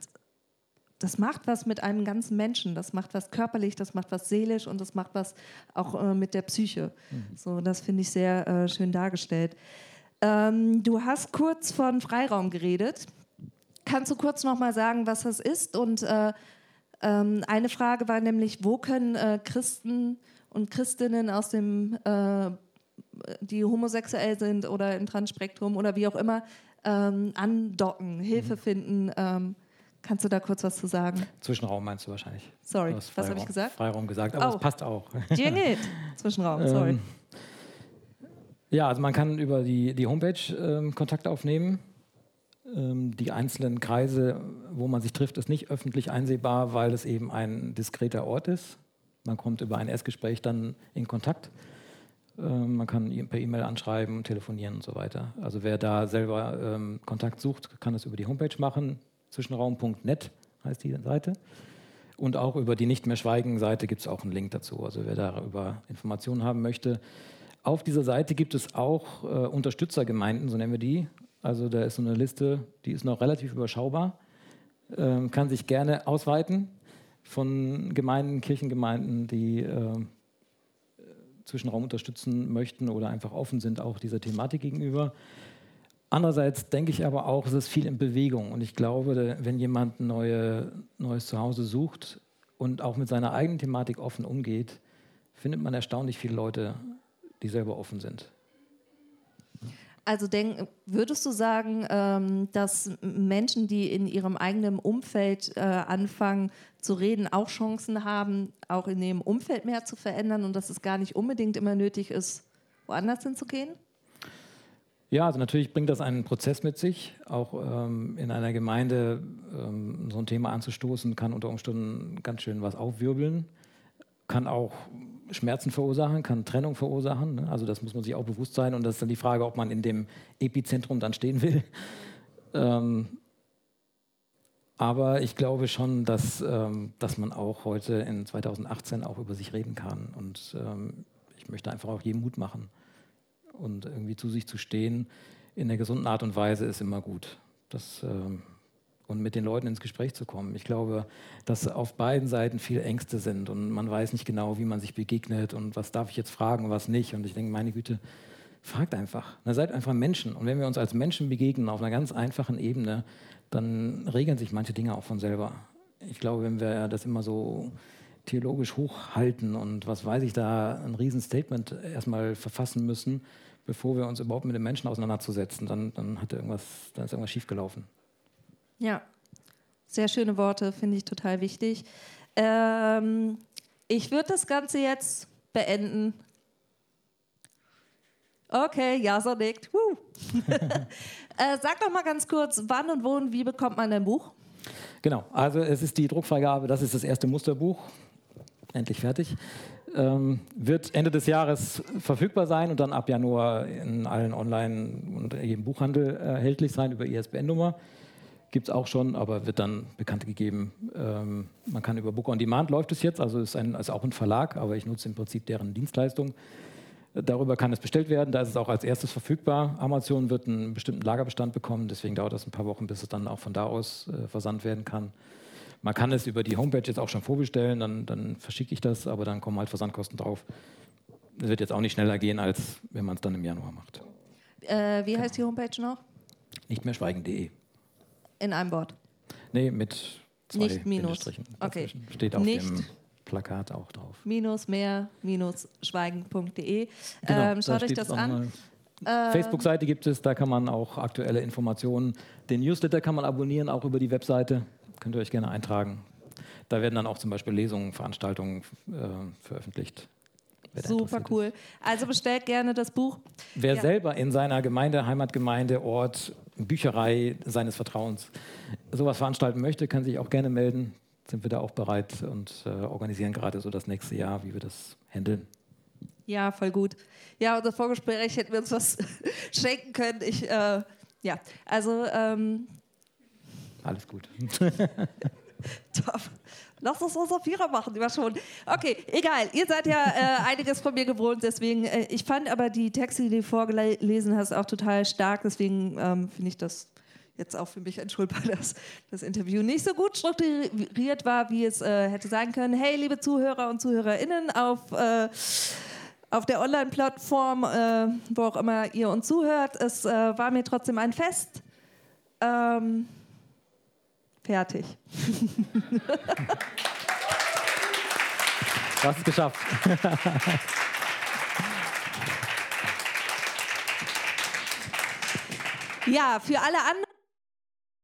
was mit einem ganzen Menschen. Das macht was körperlich, das macht was seelisch und das macht was auch mit der Psyche. So, das finde ich sehr schön dargestellt. Du hast kurz von Freiraum geredet. Kannst du kurz noch mal sagen, was das ist? Und eine Frage war nämlich, wo können Christen und Christinnen aus dem, die homosexuell sind oder im Transspektrum oder wie auch immer, andocken, Hilfe finden? Kannst du da kurz was zu sagen? Zwischenraum meinst du wahrscheinlich. Sorry, was habe ich gesagt? Freiraum gesagt, aber es passt auch. Zwischenraum, sorry. Ja, also man kann über die Homepage Kontakt aufnehmen. Die einzelnen Kreise, wo man sich trifft, ist nicht öffentlich einsehbar, weil es eben ein diskreter Ort ist. Man kommt über ein Erstgespräch dann in Kontakt. Man kann per E-Mail anschreiben, telefonieren und so weiter. Also wer da selber Kontakt sucht, kann das über die Homepage machen. Zwischenraum.net heißt die Seite. Und auch über die Nicht-mehr-Schweigen-Seite gibt es auch einen Link dazu. Also wer darüber Informationen haben möchte. Auf dieser Seite gibt es auch Unterstützergemeinden, so nennen wir die. Also da ist so eine Liste, die ist noch relativ überschaubar. kann sich gerne ausweiten von Gemeinden, Kirchengemeinden, die Zwischenraum unterstützen möchten oder einfach offen sind auch dieser Thematik gegenüber. Andererseits denke ich aber auch, es ist viel in Bewegung. Und ich glaube, wenn jemand ein neues Zuhause sucht und auch mit seiner eigenen Thematik offen umgeht, findet man erstaunlich viele Leute, die selber offen sind. Also würdest du sagen, dass Menschen, die in ihrem eigenen Umfeld anfangen zu reden, auch Chancen haben, auch in ihrem Umfeld mehr zu verändern und dass es gar nicht unbedingt immer nötig ist, woanders hinzugehen? Ja, also natürlich bringt das einen Prozess mit sich. Auch in einer Gemeinde so ein Thema anzustoßen, kann unter Umständen ganz schön was aufwirbeln, kann auch Schmerzen verursachen, kann Trennung verursachen. Ne? Also das muss man sich auch bewusst sein. Und das ist dann die Frage, ob man in dem Epizentrum dann stehen will. Aber ich glaube schon, dass man auch heute in 2018 auch über sich reden kann. Und ich möchte einfach auch jedem Mut machen. Und irgendwie zu sich zu stehen in einer gesunden Art und Weise ist immer gut. Und mit den Leuten ins Gespräch zu kommen. Ich glaube, dass auf beiden Seiten viele Ängste sind und man weiß nicht genau, wie man sich begegnet und was darf ich jetzt fragen und was nicht. Und ich denke, meine Güte, fragt einfach. Na, seid einfach Menschen. Und wenn wir uns als Menschen begegnen auf einer ganz einfachen Ebene, dann regeln sich manche Dinge auch von selber. Ich glaube, wenn wir das immer so theologisch hochhalten und was weiß ich, da ein Riesenstatement erstmal verfassen müssen, bevor wir uns überhaupt mit den Menschen auseinanderzusetzen, dann ist irgendwas schiefgelaufen. Ja, sehr schöne Worte, finde ich total wichtig. Ich würde das Ganze jetzt beenden. Okay, ja, so nickt. Sag doch mal ganz kurz, wann und wo und wie bekommt man dein Buch? Genau, also es ist die Druckfreigabe, das ist das erste Musterbuch, endlich fertig. Wird Ende des Jahres verfügbar sein und dann ab Januar in allen Online- und jedem Buchhandel erhältlich sein über ISBN-Nummer. Gibt es auch schon, aber wird dann bekannt gegeben. Man kann über Book on Demand läuft es jetzt, also ist auch ein Verlag, aber ich nutze im Prinzip deren Dienstleistung. Darüber kann es bestellt werden, da ist es auch als erstes verfügbar. Amazon wird einen bestimmten Lagerbestand bekommen, deswegen dauert das ein paar Wochen, bis es dann auch von da aus versandt werden kann. Man kann es über die Homepage jetzt auch schon vorbestellen, dann verschicke ich das, aber dann kommen halt Versandkosten drauf. Das wird jetzt auch nicht schneller gehen, als wenn man es dann im Januar macht. Wie heißt die Homepage noch? Nicht mehr schweigen.de. In einem Wort? Nee, mit 2 nicht Minus. Bindestrichen. Okay. Steht auf dem Plakat auch drauf. -mehr-schweigen.de. Genau, schaut euch das an. Facebook-Seite gibt es, da kann man auch aktuelle Informationen. Den Newsletter kann man abonnieren, auch über die Webseite. Könnt ihr euch gerne eintragen. Da werden dann auch zum Beispiel Lesungen, Veranstaltungen veröffentlicht. Super cool. Also bestellt gerne das Buch. Wer selber in seiner Gemeinde, Heimatgemeinde, Ort, Bücherei seines Vertrauens sowas veranstalten möchte, kann sich auch gerne melden. Sind wir da auch bereit und organisieren gerade so das nächste Jahr, wie wir das handeln. Ja, voll gut. Ja, unser Vorgespräch hätten wir uns was schenken können. Alles gut. Top. Lass uns unser Vierer machen, lieber schon. Okay, egal. Ihr seid ja einiges von mir gewohnt, deswegen, ich fand aber die Texte, die du vorgelesen hast, auch total stark. Deswegen finde ich das jetzt auch für mich entschuldbar, dass das Interview nicht so gut strukturiert war, wie es hätte sein können. Hey, liebe Zuhörer und ZuhörerInnen auf der Online-Plattform, wo auch immer ihr uns zuhört, es war mir trotzdem ein Fest. Fertig. Du hast es geschafft. Ja, für alle anderen